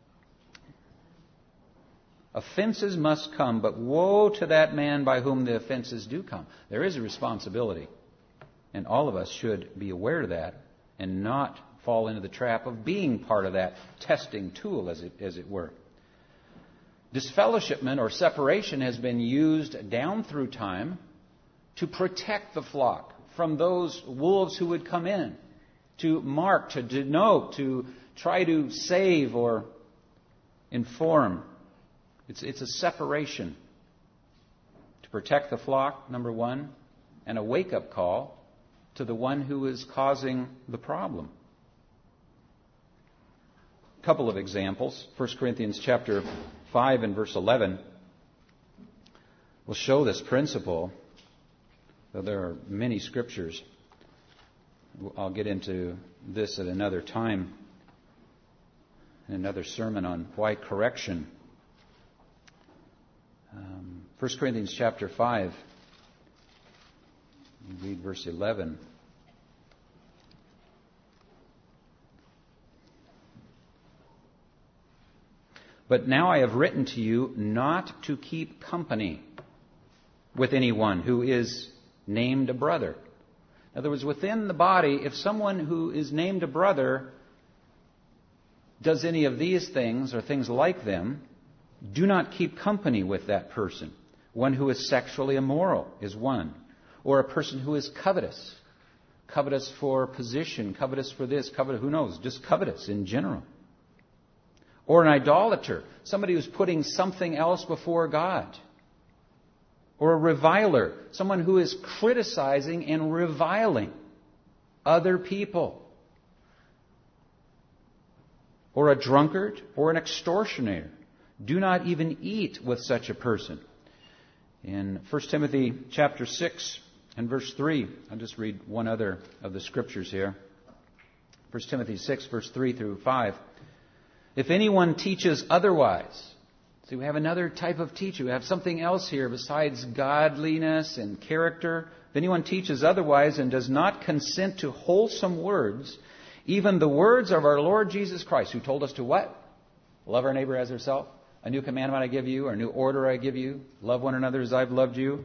Offenses must come, but woe to that man by whom the offenses do come. There is a responsibility, and all of us should be aware of that and not fall into the trap of being part of that testing tool, as it were. Disfellowshipment or separation has been used down through time to protect the flock from those wolves who would come in, to mark, to denote, to try to save or inform. It's a separation to protect the flock, number one, and a wake-up call to the one who is causing the problem. A couple of examples. 1 Corinthians chapter 5 and verse 11 will show this principle, though there are many scriptures. I'll get into this at another time, in another sermon on why correction. 1 Corinthians chapter 5, read verse 11. But now I have written to you not to keep company with anyone who is named a brother. In other words, within the body, if someone who is named a brother does any of these things or things like them, do not keep company with that person. One who is sexually immoral is one. Or a person who is covetous. Covetous for position, covetous for this, covetous, who knows, just covetous in general. Or an idolater, somebody who's putting something else before God. Or a reviler, someone who is criticizing and reviling other people. Or a drunkard, or an extortioner. Do not even eat with such a person. In 1 Timothy chapter 6 and verse 3, I'll just read one other of the scriptures here. 1 Timothy 6, verse 3 through 5. If anyone teaches otherwise, see, we have another type of teacher. We have something else here besides godliness and character. If anyone teaches otherwise and does not consent to wholesome words, even the words of our Lord Jesus Christ, who told us to what? Love our neighbor as ourselves. A new commandment I give you, or a new order I give you. Love one another as I've loved you.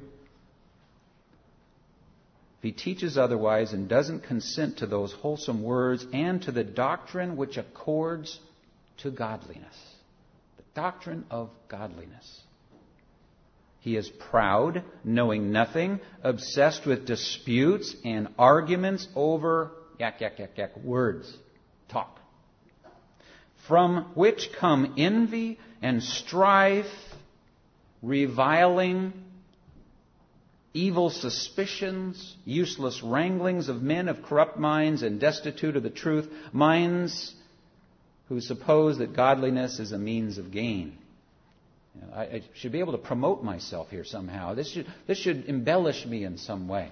If he teaches otherwise and doesn't consent to those wholesome words and to the doctrine which accords to godliness. The doctrine of godliness. He is proud, knowing nothing, obsessed with disputes and arguments over words, talk. From which come envy and strife, reviling, evil suspicions, useless wranglings of men of corrupt minds and destitute of the truth, minds who suppose that godliness is a means of gain. I should be able to promote myself here somehow. This should embellish me in some way.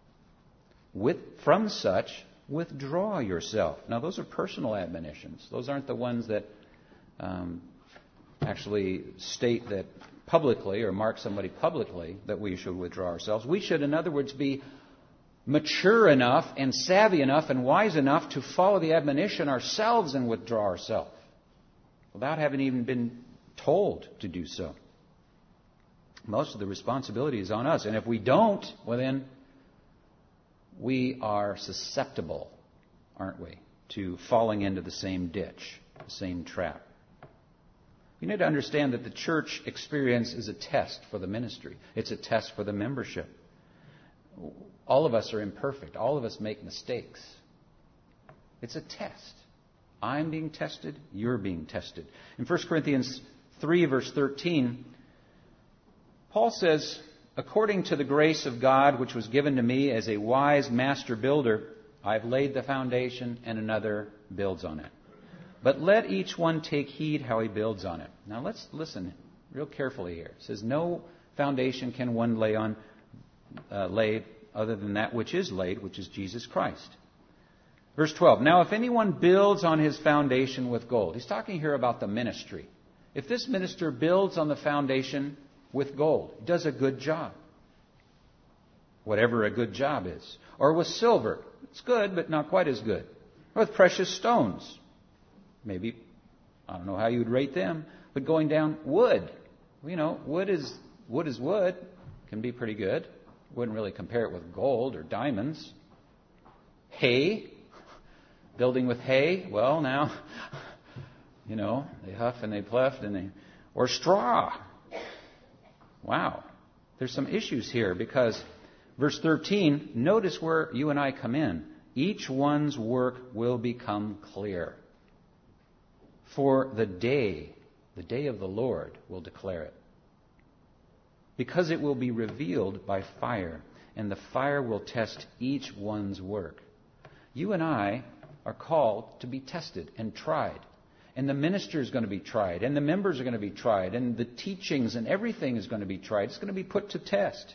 From such, withdraw yourself. Now, those are personal admonitions. Those aren't the ones that actually state that publicly or mark somebody publicly that we should withdraw ourselves. We should, in other words, be mature enough and savvy enough and wise enough to follow the admonition ourselves and withdraw ourselves without having even been told to do so. Most of the responsibility is on us. And if we don't, well then, we are susceptible, aren't we, to falling into the same ditch, the same trap. You need to understand that the church experience is a test for the ministry. It's a test for the membership. All of us are imperfect. All of us make mistakes. It's a test. I'm being tested. You're being tested. In 1 Corinthians 3, verse 13, Paul says, according to the grace of God which was given to me as a wise master builder, I've laid the foundation and another builds on it. But let each one take heed how he builds on it. Now let's listen real carefully here. It says, no foundation can one lay other than that which is laid, which is Jesus Christ. Verse 12, now if anyone builds on his foundation with gold. He's talking here about the ministry. If this minister builds on the foundation with gold, he does a good job. Whatever a good job is. Or with silver. It's good, but not quite as good. Or with precious stones. Maybe, I don't know how you would rate them. But going down, wood. Wood is wood. Can be pretty good. Wouldn't really compare it with gold or diamonds. Hay. Building with hay. Well, now, they huff and they puff or straw. Wow. There's some issues here because verse 13, notice where you and I come in. Each one's work will become clear. For the day of the Lord will declare it. Because it will be revealed by fire, and the fire will test each one's work. You and I are called to be tested and tried. And the minister is going to be tried, and the members are going to be tried, and the teachings and everything is going to be tried. It's going to be put to test.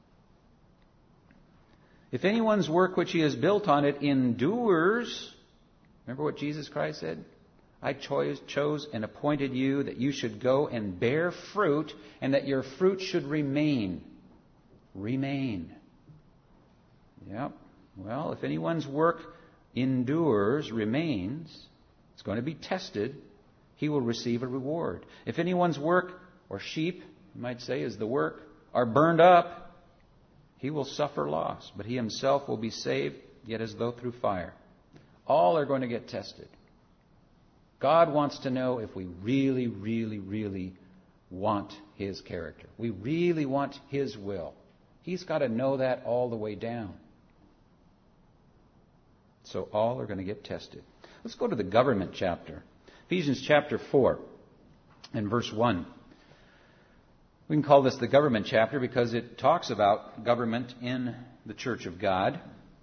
If anyone's work which he has built on it endures, remember what Jesus Christ said? I chose and appointed you that you should go and bear fruit, and that your fruit should remain. Remain. Yep. Well, if anyone's work endures, remains, it's going to be tested, he will receive a reward. If anyone's work, or sheep, you might say, is the work, are burned up, he will suffer loss, but he himself will be saved, yet as though through fire. All are going to get tested. God wants to know if we really, really, really want his character. We really want his will. He's got to know that all the way down. So all are going to get tested. Let's go to the government chapter. Ephesians chapter 4 and verse 1. We can call this the government chapter because it talks about government in the church of God.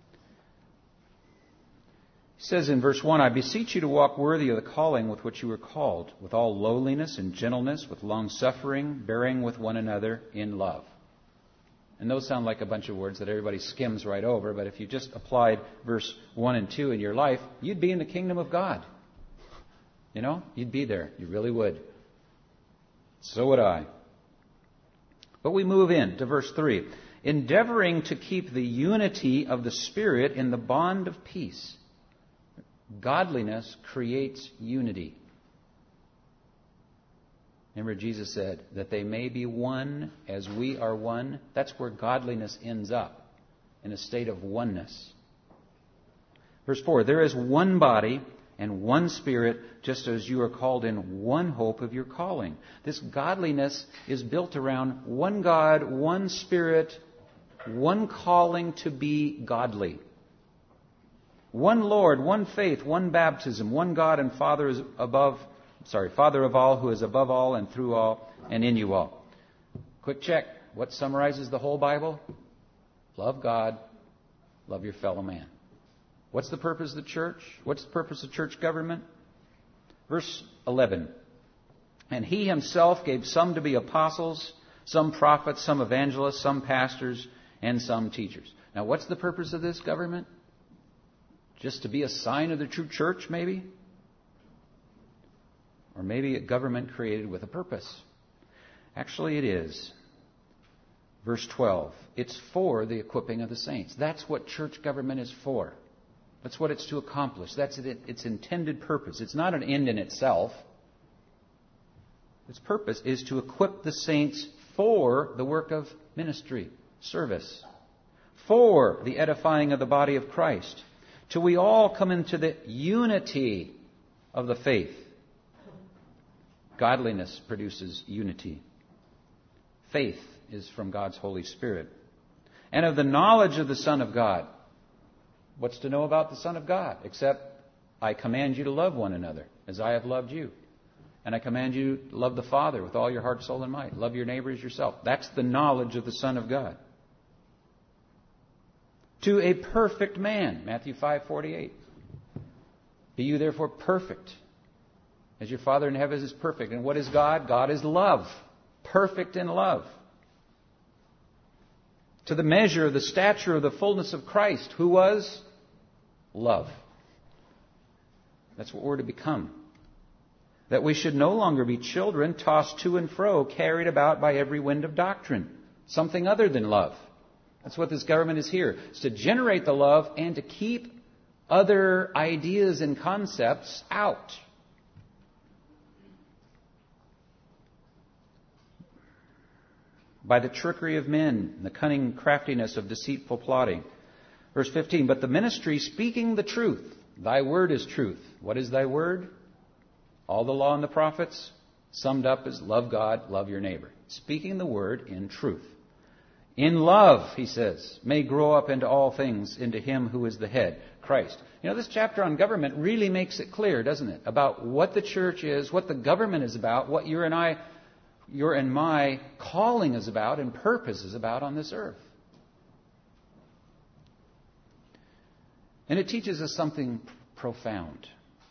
It says in verse 1, I beseech you to walk worthy of the calling with which you were called, with all lowliness and gentleness, with long suffering, bearing with one another in love. And those sound like a bunch of words that everybody skims right over, but if you just applied verse 1 and 2 in your life, you'd be in the kingdom of God. You'd be there. You really would. So would I. But we move in to verse 3. Endeavoring to keep the unity of the Spirit in the bond of peace. Godliness creates unity. Remember, Jesus said that they may be one as we are one. That's where godliness ends up, in a state of oneness. Verse 4, there is one body and one Spirit, just as you are called in one hope of your calling. This godliness is built around one God, one Spirit, one calling to be godly. One Lord, one faith, one baptism, one God and Father of all, who is above all and through all and in you all. Quick check. What summarizes the whole Bible? Love God, love your fellow man. What's the purpose of the church? What's the purpose of church government? Verse 11. And he himself gave some to be apostles, some prophets, some evangelists, some pastors, and some teachers. Now, what's the purpose of this government? Just to be a sign of the true church, maybe? Or maybe a government created with a purpose. Actually, it is. Verse 12. It's for the equipping of the saints. That's what church government is for. That's what it's to accomplish. That's its intended purpose. It's not an end in itself. Its purpose is to equip the saints for the work of ministry, service, for the edifying of the body of Christ, till we all come into the unity of the faith. Godliness produces unity. Faith is from God's Holy Spirit. And of the knowledge of the Son of God. What's to know about the Son of God? Except I command you to love one another as I have loved you. And I command you to love the Father with all your heart, soul, and might. Love your neighbor as yourself. That's the knowledge of the Son of God. To a perfect man, Matthew 5:48. Be you therefore perfect, as your Father in heaven is perfect. And what is God? God is love. Perfect in love. To the measure of the stature of the fullness of Christ, who was love. That's what we're to become. That we should no longer be children tossed to and fro, carried about by every wind of doctrine. Something other than love. That's what this government is here. It's to generate the love and to keep other ideas and concepts out. By the trickery of men, and the cunning craftiness of deceitful plotting. Verse 15, but the ministry speaking the truth. Thy word is truth. What is thy word? All the law and the prophets summed up as love God, love your neighbor. Speaking the word in truth. In love, he says, may grow up into all things, into him who is the head, Christ. You know, this chapter on government really makes it clear, doesn't it? About what the church is, what the government is about, what your and my calling is about and purpose is about on this earth. And it teaches us something profound.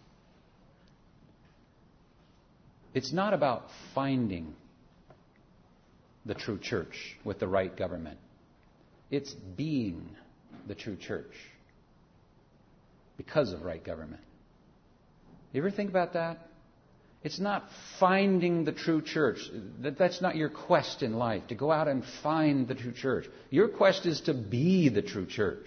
It's not about finding the true church with the right government. It's being the true church because of right government. You ever think about that? It's not finding the true church. That's not your quest in life, to go out and find the true church. Your quest is to be the true church.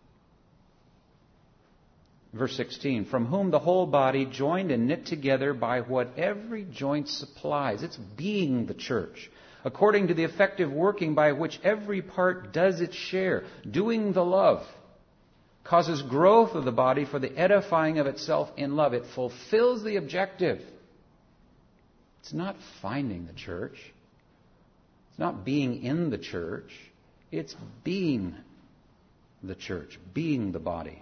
Verse 16, from whom the whole body, joined and knit together by what every joint supplies. It's being the church. According to the effective working by which every part does its share. Doing the love causes growth of the body for the edifying of itself in love. It fulfills the objective. It's not finding the church. It's not being in the church. It's being the church, being the body.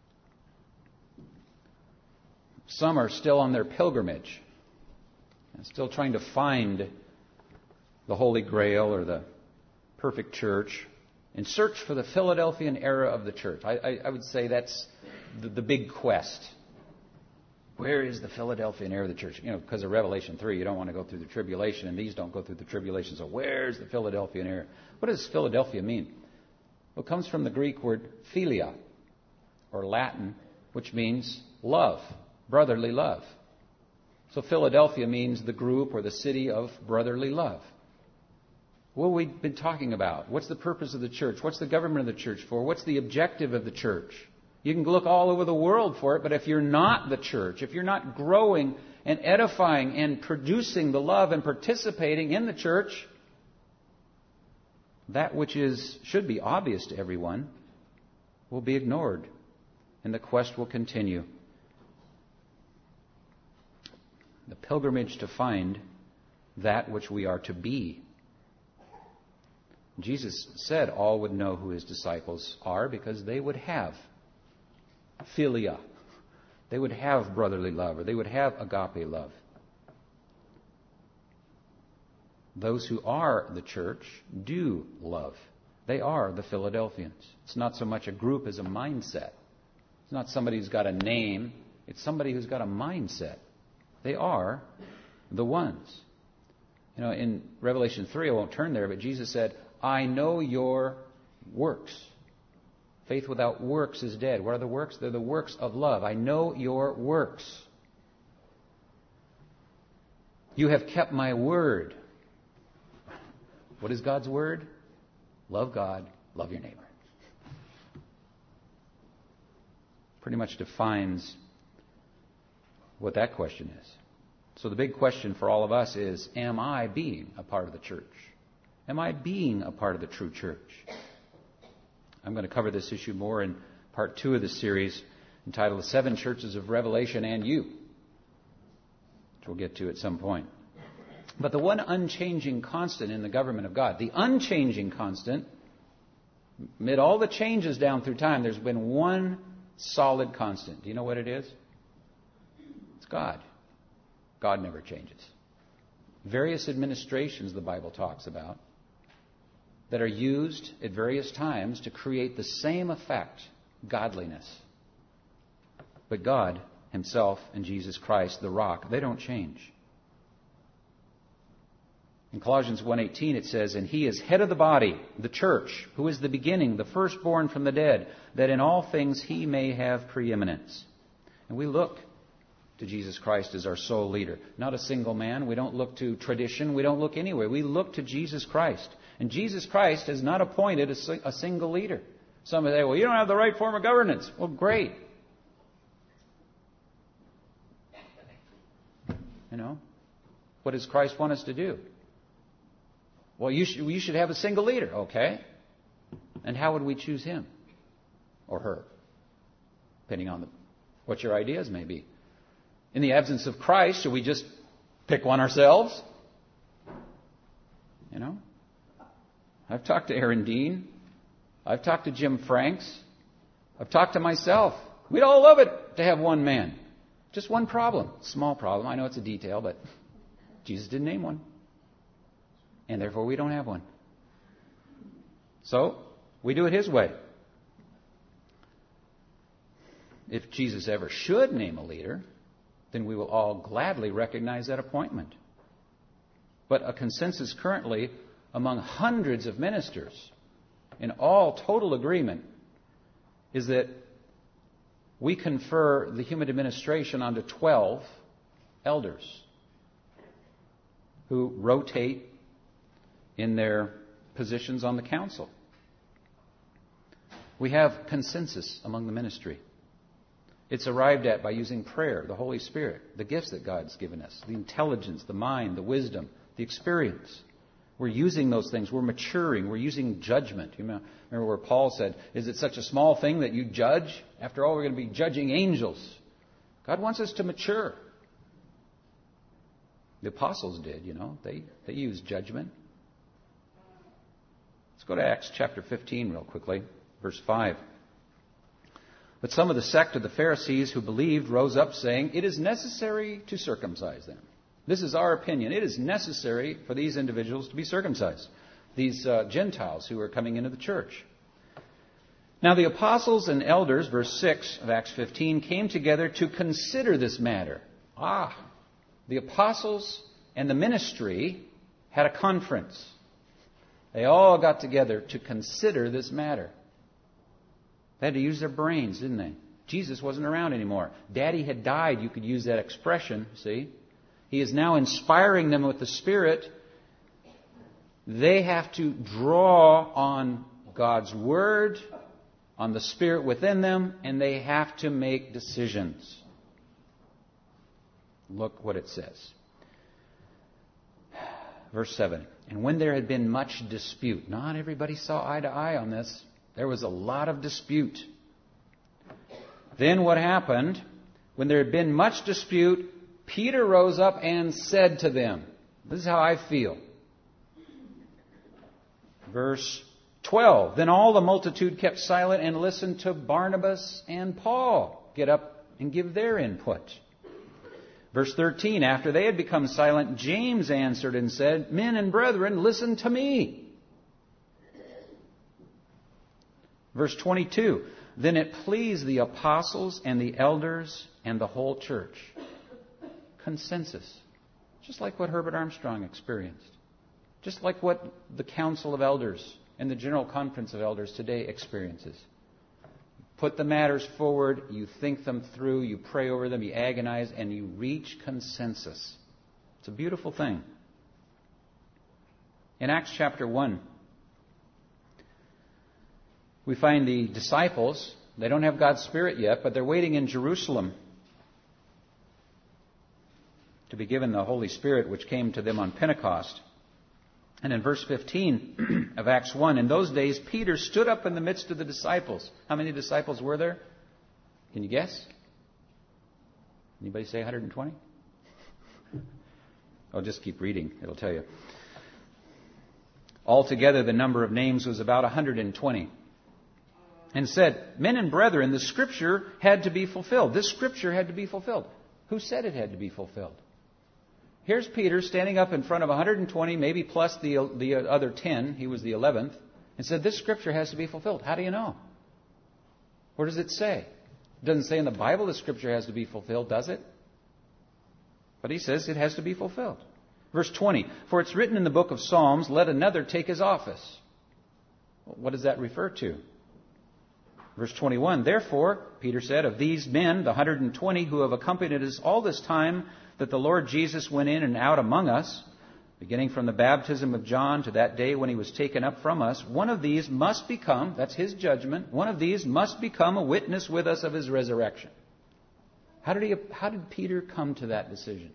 Some are still on their pilgrimage and still trying to find the Holy Grail or the perfect church in search for the Philadelphian era of the church. I would say that's the big quest. Where is the Philadelphian era of the church? You know, because of Revelation 3, you don't want to go through the tribulation, and these don't go through the tribulation. So where's the Philadelphian era? What does Philadelphia mean? Well, it comes from the Greek word philia, or Latin, which means love, brotherly love. So Philadelphia means the group or the city of brotherly love. What have we been talking about? What's the purpose of the church? What's the government of the church for? What's the objective of the church? You can look all over the world for it, but if you're not the church, if you're not growing and edifying and producing the love and participating in the church, that which should be obvious to everyone will be ignored, and the quest will continue. The pilgrimage to find that which we are to be. Jesus said all would know who his disciples are because they would have philia. They would have brotherly love, or they would have agape love. Those who are the church do love. They are the Philadelphians. It's not so much a group as a mindset. It's not somebody who's got a name. It's somebody who's got a mindset. They are the ones. You know, in Revelation 3, I won't turn there, but Jesus said, I know your works. Faith without works is dead. What are the works? They're the works of love. I know your works. You have kept my word. What is God's word? Love God, love your neighbor. Pretty much defines what that question is. So the big question for all of us is, am I being a part of the church? Am I being a part of the true church? I'm going to cover this issue more in part 2 of this series entitled The 7 Churches of Revelation and You, which we'll get to at some point. But the one unchanging constant in the government of God, the unchanging constant, amid all the changes down through time, there's been one solid constant. Do you know what it is? God. God never changes. Various administrations the Bible talks about that are used at various times to create the same effect, godliness. But God Himself and Jesus Christ, the rock, they don't change. In Colossians 1:18 it says, "And He is head of the body, the church, who is the beginning, the firstborn from the dead, that in all things He may have preeminence." And we look to Jesus Christ as our sole leader. Not a single man. We don't look to tradition. We don't look anywhere. We look to Jesus Christ. And Jesus Christ has not appointed a single leader. Some say, well, you don't have the right form of governance. Well, great. You know, what does Christ want us to do? Well, you should have a single leader. Okay. And how would we choose him or her? Depending on what your ideas may be. In the absence of Christ, should we just pick one ourselves? You know? I've talked to Aaron Dean. I've talked to Jim Franks. I've talked to myself. We'd all love it to have one man. Just one problem. Small problem. I know it's a detail, but Jesus didn't name one. And therefore we don't have one. So, we do it His way. If Jesus ever should name a leader, then we will all gladly recognize that appointment. But a consensus currently among hundreds of ministers, in all total agreement, is that we confer the human administration onto 12 elders who rotate in their positions on the council. We have consensus among the ministry. It's arrived at by using prayer, the Holy Spirit, the gifts that God's given us, the intelligence, the mind, the wisdom, the experience. We're using those things. We're maturing. We're using judgment. You remember where Paul said, is it such a small thing that you judge? After all, we're going to be judging angels. God wants us to mature. The apostles did, you know. They used judgment. Let's go to Acts chapter 15 real quickly, verse 5. But some of the sect of the Pharisees who believed rose up, saying, "It is necessary to circumcise them." This is our opinion. It is necessary for these individuals to be circumcised. These Gentiles who are coming into the church. Now the apostles and elders, verse 6 of Acts 15, came together to consider this matter. The apostles and the ministry had a conference. They all got together to consider this matter. They had to use their brains, didn't they? Jesus wasn't around anymore. Daddy had died. You could use that expression, see? He is now inspiring them with the Spirit. They have to draw on God's Word, on the Spirit within them, and they have to make decisions. Look what it says. Verse 7. And when there had been much dispute, not everybody saw eye to eye on this. There was a lot of dispute. Then what happened? When there had been much dispute, Peter rose up and said to them, this is how I feel. Verse 12. Then all the multitude kept silent and listened to Barnabas and Paul get up and give their input. Verse 13. After they had become silent, James answered and said, "Men and brethren, listen to me." Verse 22. Then it pleased the apostles and the elders and the whole church. Consensus. Just like what Herbert Armstrong experienced. Just like what the Council of Elders and the General Conference of Elders today experiences. Put the matters forward, you think them through, you pray over them, you agonize, and you reach consensus. It's a beautiful thing. In Acts chapter 1, we find the disciples. They don't have God's Spirit yet, but they're waiting in Jerusalem to be given the Holy Spirit, which came to them on Pentecost. And in verse 15 of Acts 1, in those days, Peter stood up in the midst of the disciples. How many disciples were there? Can you guess? Anybody say 120? I'll just keep reading. It'll tell you. Altogether, the number of names was about 120. And said, "Men and brethren, the Scripture had to be fulfilled." This Scripture had to be fulfilled. Who said it had to be fulfilled? Here's Peter standing up in front of 120, maybe plus the other 10. He was the 11th. And said, this Scripture has to be fulfilled. How do you know? Where does it say? It doesn't say in the Bible the Scripture has to be fulfilled, does it? But he says it has to be fulfilled. Verse 20, for it's written in the book of Psalms, let another take his office. What does that refer to? Verse 21, therefore, Peter said, of these men, the 120 who have accompanied us all this time that the Lord Jesus went in and out among us, beginning from the baptism of John to that day when he was taken up from us, one of these must become, that's his judgment, one of these must become a witness with us of his resurrection. How did Peter come to that decision?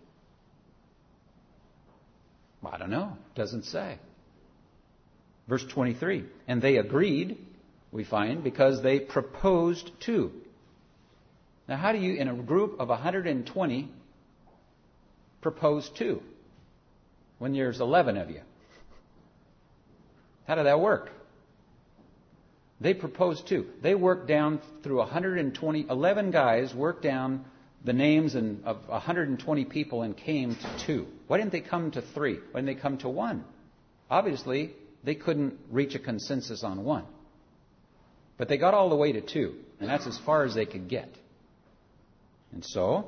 Well, I don't know. It doesn't say. Verse 23, and they agreed, we find, because they proposed to. Now, how do you, in a group of 120, propose to when there's 11 of you? How did that work? They proposed to. They worked down through 120, 11 guys worked down the names of 120 people and came to 2. Why didn't they come to 3? Why didn't they come to 1? Obviously, they couldn't reach a consensus on 1. But they got all the way to 2, and that's as far as they could get. And so,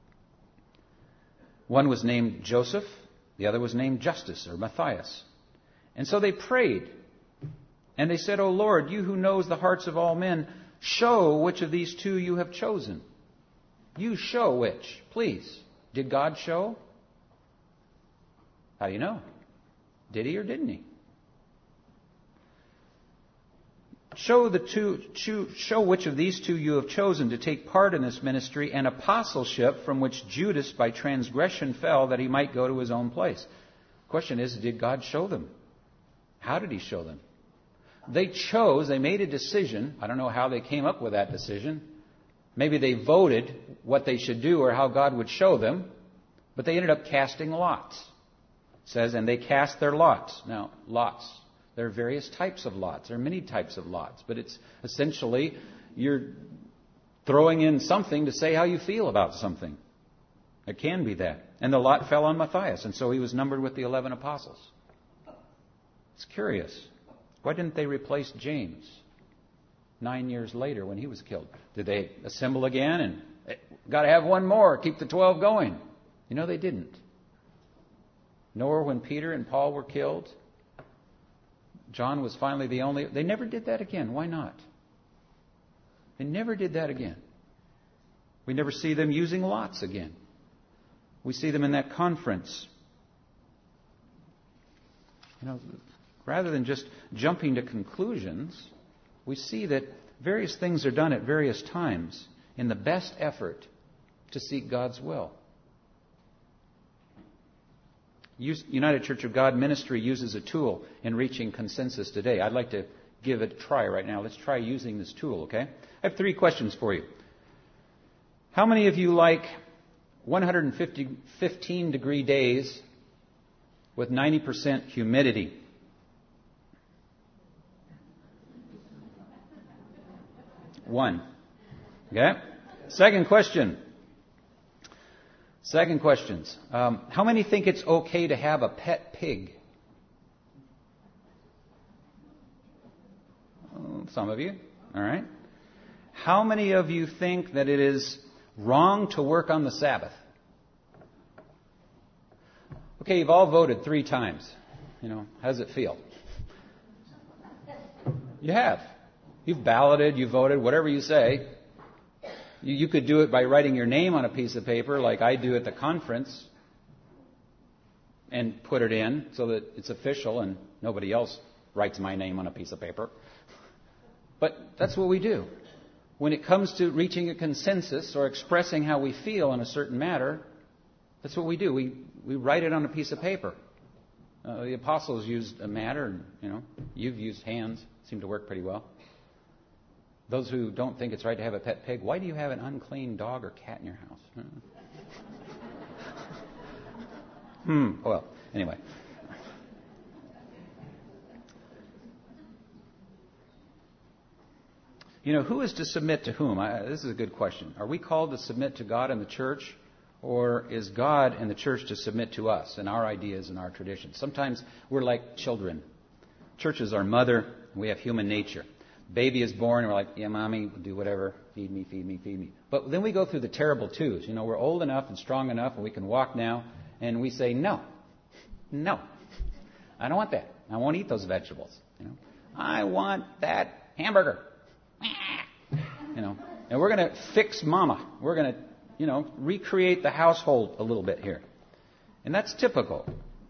one was named Joseph, the other was named Justus or Matthias. And so they prayed, and they said, O Lord, you who knows the hearts of all men, show which of these 2 you have chosen. You show which, please. Did God show? How do you know? Did he or didn't he? Show which of these 2 you have chosen to take part in this ministry and apostleship from which Judas by transgression fell, that he might go to his own place. The question is, did God show them? How did he show them? They made a decision. I don't know how they came up with that decision. Maybe they voted what they should do or how God would show them, but they ended up casting lots. It says, and they cast their lots. Now, lots. There are various types of lots. There are many types of lots. But it's essentially you're throwing in something to say how you feel about something. It can be that. And the lot fell on Matthias, and so he was numbered with the 11 apostles. It's curious. Why didn't they replace James 9 years later when he was killed? Did they assemble again and got to have one more, keep the 12 going? You know, they didn't. Nor when Peter and Paul were killed. John was finally the only. They never did that again. Why not? They never did that again. We never see them using lots again. We see them in that conference. You know, rather than just jumping to conclusions, we see that various things are done at various times in the best effort to seek God's will. United Church of God Ministry uses a tool in reaching consensus today. I'd like to give it a try right now. Let's try using this tool, okay? I have 3 questions for you. How many of you like 115-degree days with 90% humidity? One. Okay? Second question. How many think it's okay to have a pet pig? Some of you. All right. How many of you think that it is wrong to work on the Sabbath? Okay, you've all voted 3 times. You know, how does it feel? You have. You've balloted, you voted, whatever you say. You could do it by writing your name on a piece of paper like I do at the conference and put it in so that it's official and nobody else writes my name on a piece of paper. But that's what we do. When it comes to reaching a consensus or expressing how we feel on a certain matter, that's what we do. We write it on a piece of paper. The apostles used a matter, and you've used hands. Seem to work pretty well. Those who don't think it's right to have a pet pig, why do you have an unclean dog or cat in your house? Well, anyway. Who is to submit to whom? This is a good question. Are we called to submit to God and the church, Or is God and the church to submit to us and our ideas and our traditions? Sometimes we're like children. Church is our mother, and we have human nature. Baby is born, and we're like, yeah, Mommy, do whatever. Feed me, feed me, feed me. But then we go through the terrible twos. We're old enough and strong enough, and we can walk now, and we say, no, I don't want that. I won't eat those vegetables. I want that hamburger. And we're going to fix Mama. We're going to recreate the household a little bit here. And that's typical.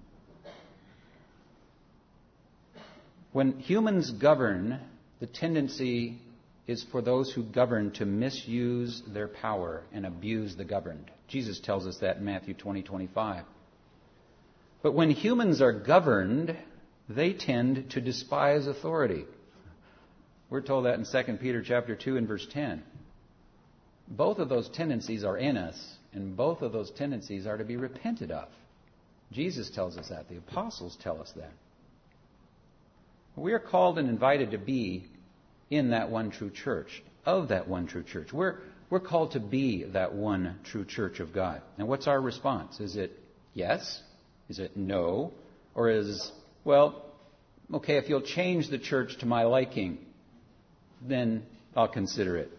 When humans govern, the tendency is for those who govern to misuse their power and abuse the governed. Jesus tells us that in Matthew 20:25. But when humans are governed, they tend to despise authority. We're told that in 2 Peter chapter 2 and verse 10. Both of those tendencies are in us, and both of those tendencies are to be repented of. Jesus tells us that. The apostles tell us that. We are called and invited to be in that one true church, of that one true church. We're called to be that one true church of God. And what's our response? Is it yes? Is it no? Or is, well, okay, if you'll change the church to my liking, then I'll consider it.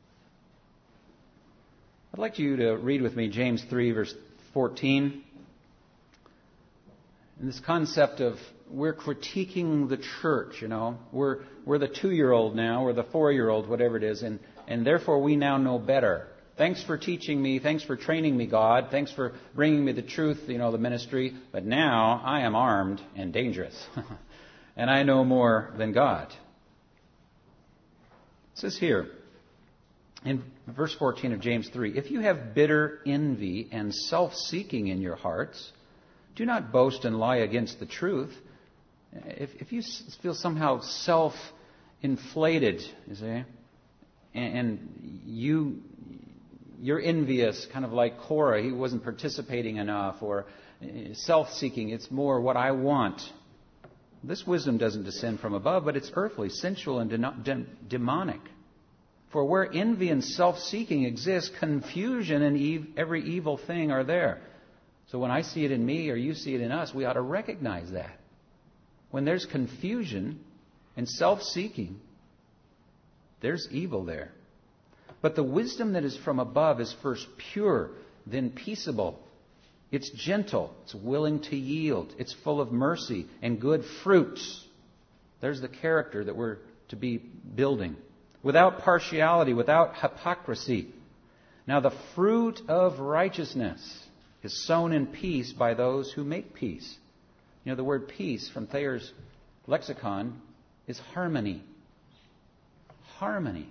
I'd like you to read with me James 3, verse 14. And this concept of we're critiquing the church, We're the 2-year-old now, or the 4-year-old, whatever it is, and therefore we now know better. Thanks for teaching me. Thanks for training me, God. Thanks for bringing me the truth, the ministry. But now I am armed and dangerous. And I know more than God. It says here, in verse 14 of James 3, if you have bitter envy and self-seeking in your hearts, do not boast and lie against the truth. If you feel somehow self-inflated, you see, and you're envious, kind of like Korah, he wasn't participating enough, or self-seeking, it's more what I want. This wisdom doesn't descend from above, but it's earthly, sensual, and demonic. For where envy and self-seeking exist, confusion and every evil thing are there. So when I see it in me or you see it in us, we ought to recognize that. When there's confusion and self-seeking, there's evil there. But the wisdom that is from above is first pure, then peaceable. It's gentle. It's willing to yield. It's full of mercy and good fruits. There's the character that we're to be building. Without partiality, without hypocrisy. Now the fruit of righteousness is sown in peace by those who make peace. The word peace from Thayer's lexicon is harmony. Harmony.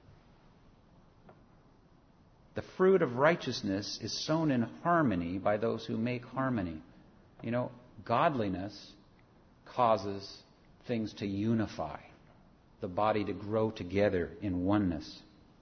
The fruit of righteousness is sown in harmony by those who make harmony. Godliness causes things to unify, the body to grow together in oneness.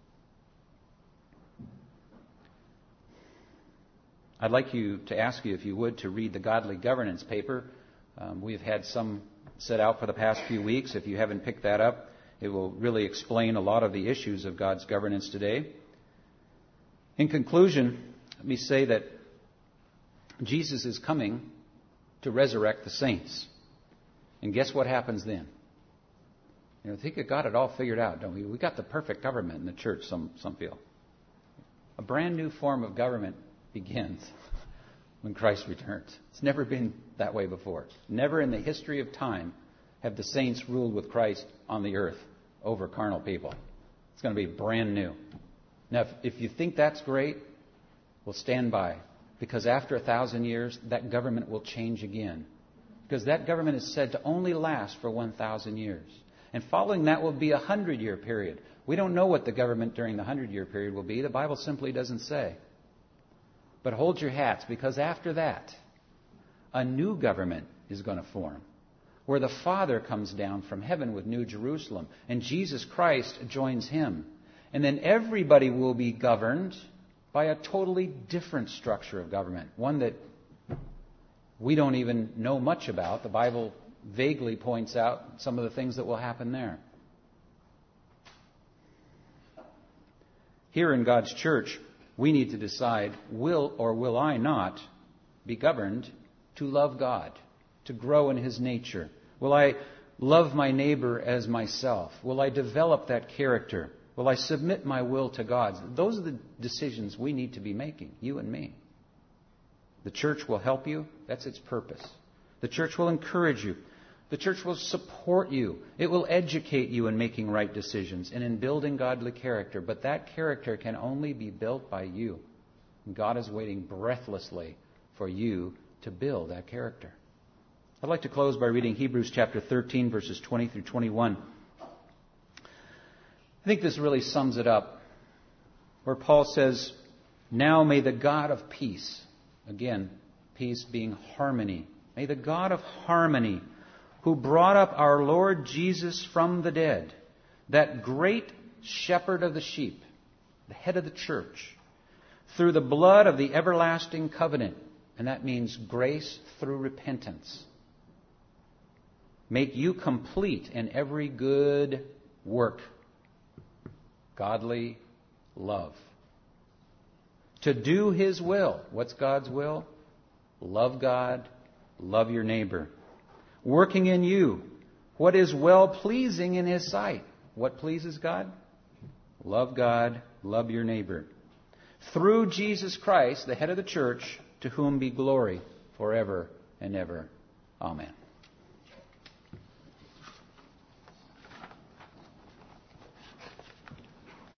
I'd like to ask you, if you would, to read the Godly Governance paper. We've had some set out for the past few weeks. If you haven't picked that up, it will really explain a lot of the issues of God's governance today. In conclusion, let me say that Jesus is coming to resurrect the saints. And guess what happens then? I think we got it all figured out, don't we? We got the perfect government in the church, some feel. A brand new form of government begins when Christ returns. It's never been that way before. Never in the history of time have the saints ruled with Christ on the earth over carnal people. It's going to be brand new. Now, if you think that's great, well, stand by. Because after 1,000 years, that government will change again. Because that government is said to only last for 1,000 years. And following that will be a 100-year period. We don't know what the government during the 100-year period will be. The Bible simply doesn't say. But hold your hats, because after that, a new government is going to form, where the Father comes down from heaven with New Jerusalem, and Jesus Christ joins him. And then everybody will be governed by a totally different structure of government, one that we don't even know much about. The Bible vaguely points out some of the things that will happen there. Here in God's church, we need to decide, will or will I not be governed to love God, to grow in His nature? Will I love my neighbor as myself? Will I develop that character? Will I submit my will to God's? Those are the decisions we need to be making, you and me. The church will help you. That's its purpose. The church will encourage you. The church will support you. It will educate you in making right decisions and in building godly character. But that character can only be built by you. And God is waiting breathlessly for you to build that character. I'd like to close by reading Hebrews chapter 13, verses 20 through 21. I think this really sums it up, where Paul says, "Now may the God of peace," again, peace being harmony, "may the God of harmony, who brought up our Lord Jesus from the dead, that great shepherd of the sheep, the head of the church, through the blood of the everlasting covenant," and that means grace through repentance, "make you complete in every good work, godly love, to do His will." What's God's will? Love God, love your neighbor. "Working in you what is well-pleasing in His sight." What pleases God? Love God, love your neighbor. "Through Jesus Christ, the head of the church, to whom be glory forever and ever. Amen."